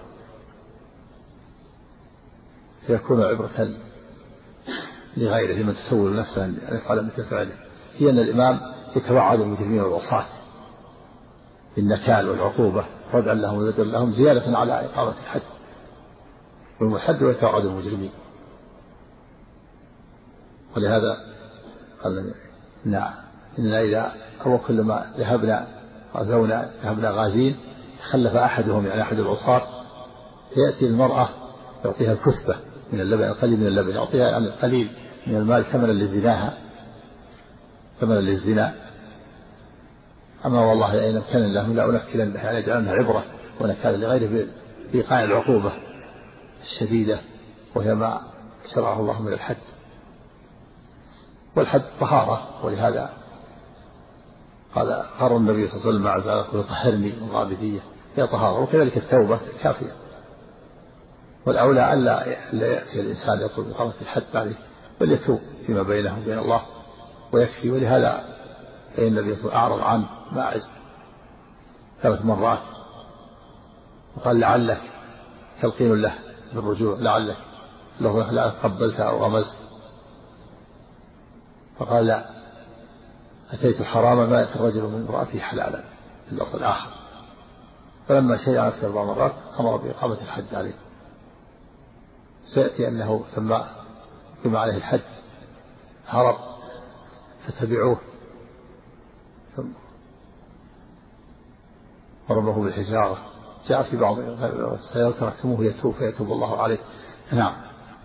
فيكون عبرة لغيره لمن تسول نفسه أن يفعل مثل فعله. هي أن الإمام يتوعد المجرمين والعصاة بالنكال والعقوبة ردعا لهم وزجرا لهم زيادة على إقامة الحد والحد، ويتوعد المجرمين. ولهذا قال إننا إذا أو كلما ذهبنا غازين تخلف أحدهم يعني أحد العصاة، فيأتي المرأة يعطيها الكثبة من اللبن القليل من اللبن، يعطيها يعني القليل من المال ثمنا للزنا. أما والله إن أمكن الله لا أنكلنه يعني جعلنا عبرة ونكال لغيره بإيقاع العقوبة الشديدة، وهي ما شرعه الله من الحد. والحد طهارة، ولهذا قال قرر النبي صلى الله عليه وسلم مع زال يقول طهرني من الغامدية هي طهارة، وكذلك التوبة كافية. والأولى ألا يأتي الإنسان يطلب إقامة الحد عليه، بل يتوب فيما بينه وبين الله ويكفي. ولهذا فإن النبي صلى الله عليه وسلم أعرض عن ماعز 3 مرات وقال لعلك تلقين له بالرجوع، لعلك لو لا قبلت أو غمزت، فقال لا أتيت الحرام ما يأتي الرجل من امرأته حلالا في اللفظ الآخر. فلما شيء عن 4 مرات أمر بإقامة الحد عليه. سيأتي أنه لما قام عليه الحد هرب فتبعوه ثم ضربه بالحجارة. جاء في بعض سيتركتموه يتوب فيتوب الله عليه. نعم.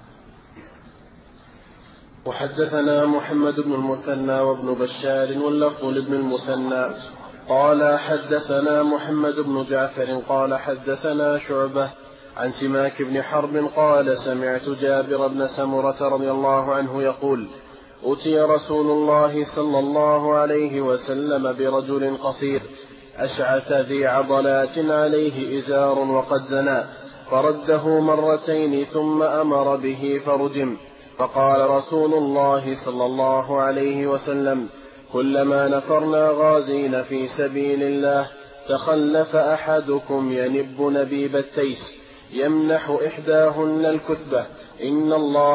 وحدثنا محمد بن المثنى وابن بشار واللفظ لابن المثنى قال حدثنا محمد بن جعفر قال حدثنا شعبة عن سماك بن حرب قال سمعت جابر بن سمرة رضي الله عنه يقول أتي رسول الله صلى الله عليه وسلم برجل قصير أشعث ذي عضلات عليه إزار وقد زنى، فرده مرتين ثم أمر به فرجم. فقال رسول الله صلى الله عليه وسلم كلما نفرنا غازين في سبيل الله تخلف أحدكم ينب نبيب التيس يمنح إحداهن الكثبة إن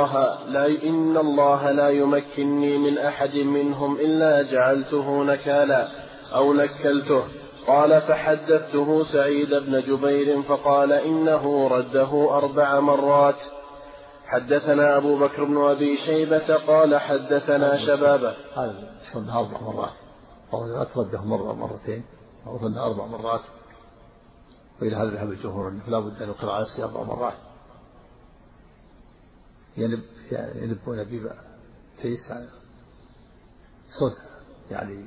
الله لا يمكنني من أحد منهم إلا جعلته نكالا أو نكلته. قال فحدثته سعيد بن جبير فقال إنه رده 4 مرات. حدثنا أبو بكر بن أبي شيبة قال حدثنا شبابه. هذا شرده 4 مرات، أو لا ترده مرة مرتين، أو رده 4 مرات. وإلى هذا ذهب الجمهور أنه لا بد أن يقرأ على 4 مرات. ينب نبيب تيس صوت يعني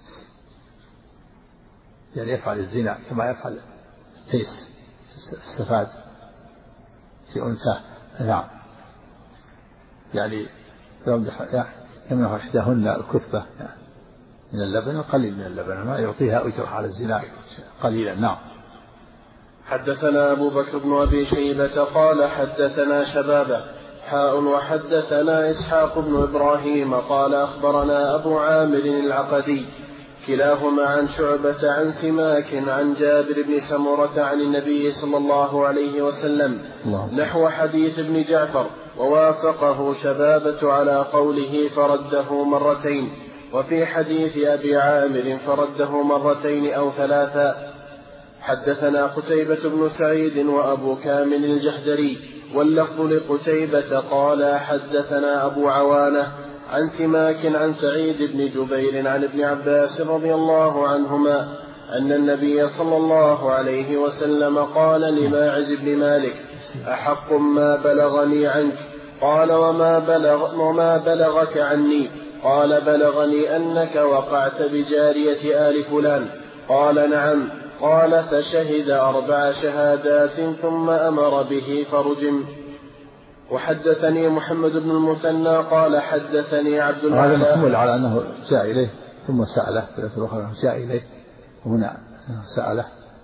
يفعل الزنا كما يفعل تيس السفاد في أنثى. نعم. يعني يمنح إحداهن الكثبة من اللبن قليل من اللبن، ما يعطيها أجرها على الزنا قليلا. نعم. حدثنا أبو بكر بن أبي شيبة قال حدثنا شبابه وحدثنا إسحاق بن إبراهيم قال أخبرنا أبو عامر العقدي كلاهما عن شعبة عن سماك عن جابر بن سمرة عن النبي صلى الله عليه وسلم نحو حديث ابن جعفر، ووافقه شبابة على قوله فرده مرتين، وفي حديث أبي عامر فرده مرتين أو 3. حدثنا قتيبة بن سعيد وأبو كامل الجحدري واللفظ لقتيبة قال حدثنا أبو عوانة عن سماك عن سعيد بن جبير عن ابن عباس رضي الله عنهما أن النبي صلى الله عليه وسلم قال لماعز بن مالك أحق ما بلغني عنك؟ قال وما بلغك عني؟ قال بلغني أنك وقعت بجارية آل فلان. قال نعم. قال فشهد 4 شهادات ثم أمر به فرجم. وحدثني محمد بن المثنى قال حدثني عبد الأعلى. هذا محمول على أنه جاء إليه ثم سأله، في الأخرى أنه جاء إليه وهنا سأله.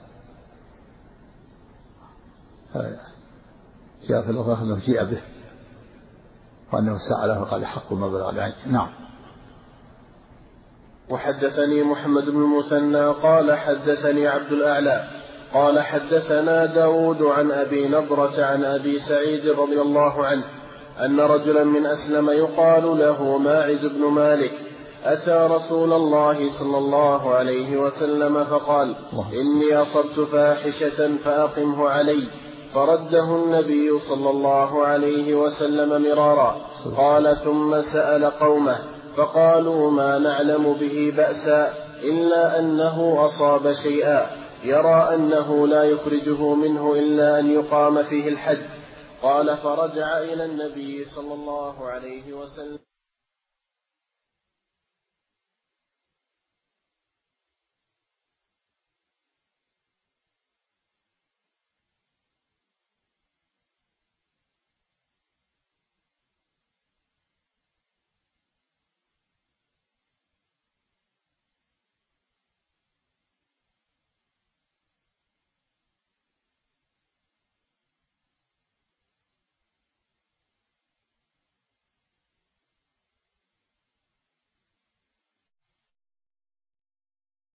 جاء في الأخرى أنه جاء به وأنه سأله وقال حق ما بلغ عنك. نعم. وحدثني محمد بن المثنى قال حدثني عبد الأعلى قال حدثنا داود عن أبي نضرة عن أبي سعيد رضي الله عنه أن رجلا من أسلم يقال له ماعز بن مالك أتى رسول الله صلى الله عليه وسلم فقال إني أصبت فاحشة فأقمه علي، فرده النبي صلى الله عليه وسلم مرارا. قال ثم سأل قومه فقالوا ما نعلم به بأسا إلا أنه أصاب شيئا يرى أنه لا يخرجه منه إلا أن يقام فيه الحد. قال فرجع إلى النبي صلى الله عليه وسلم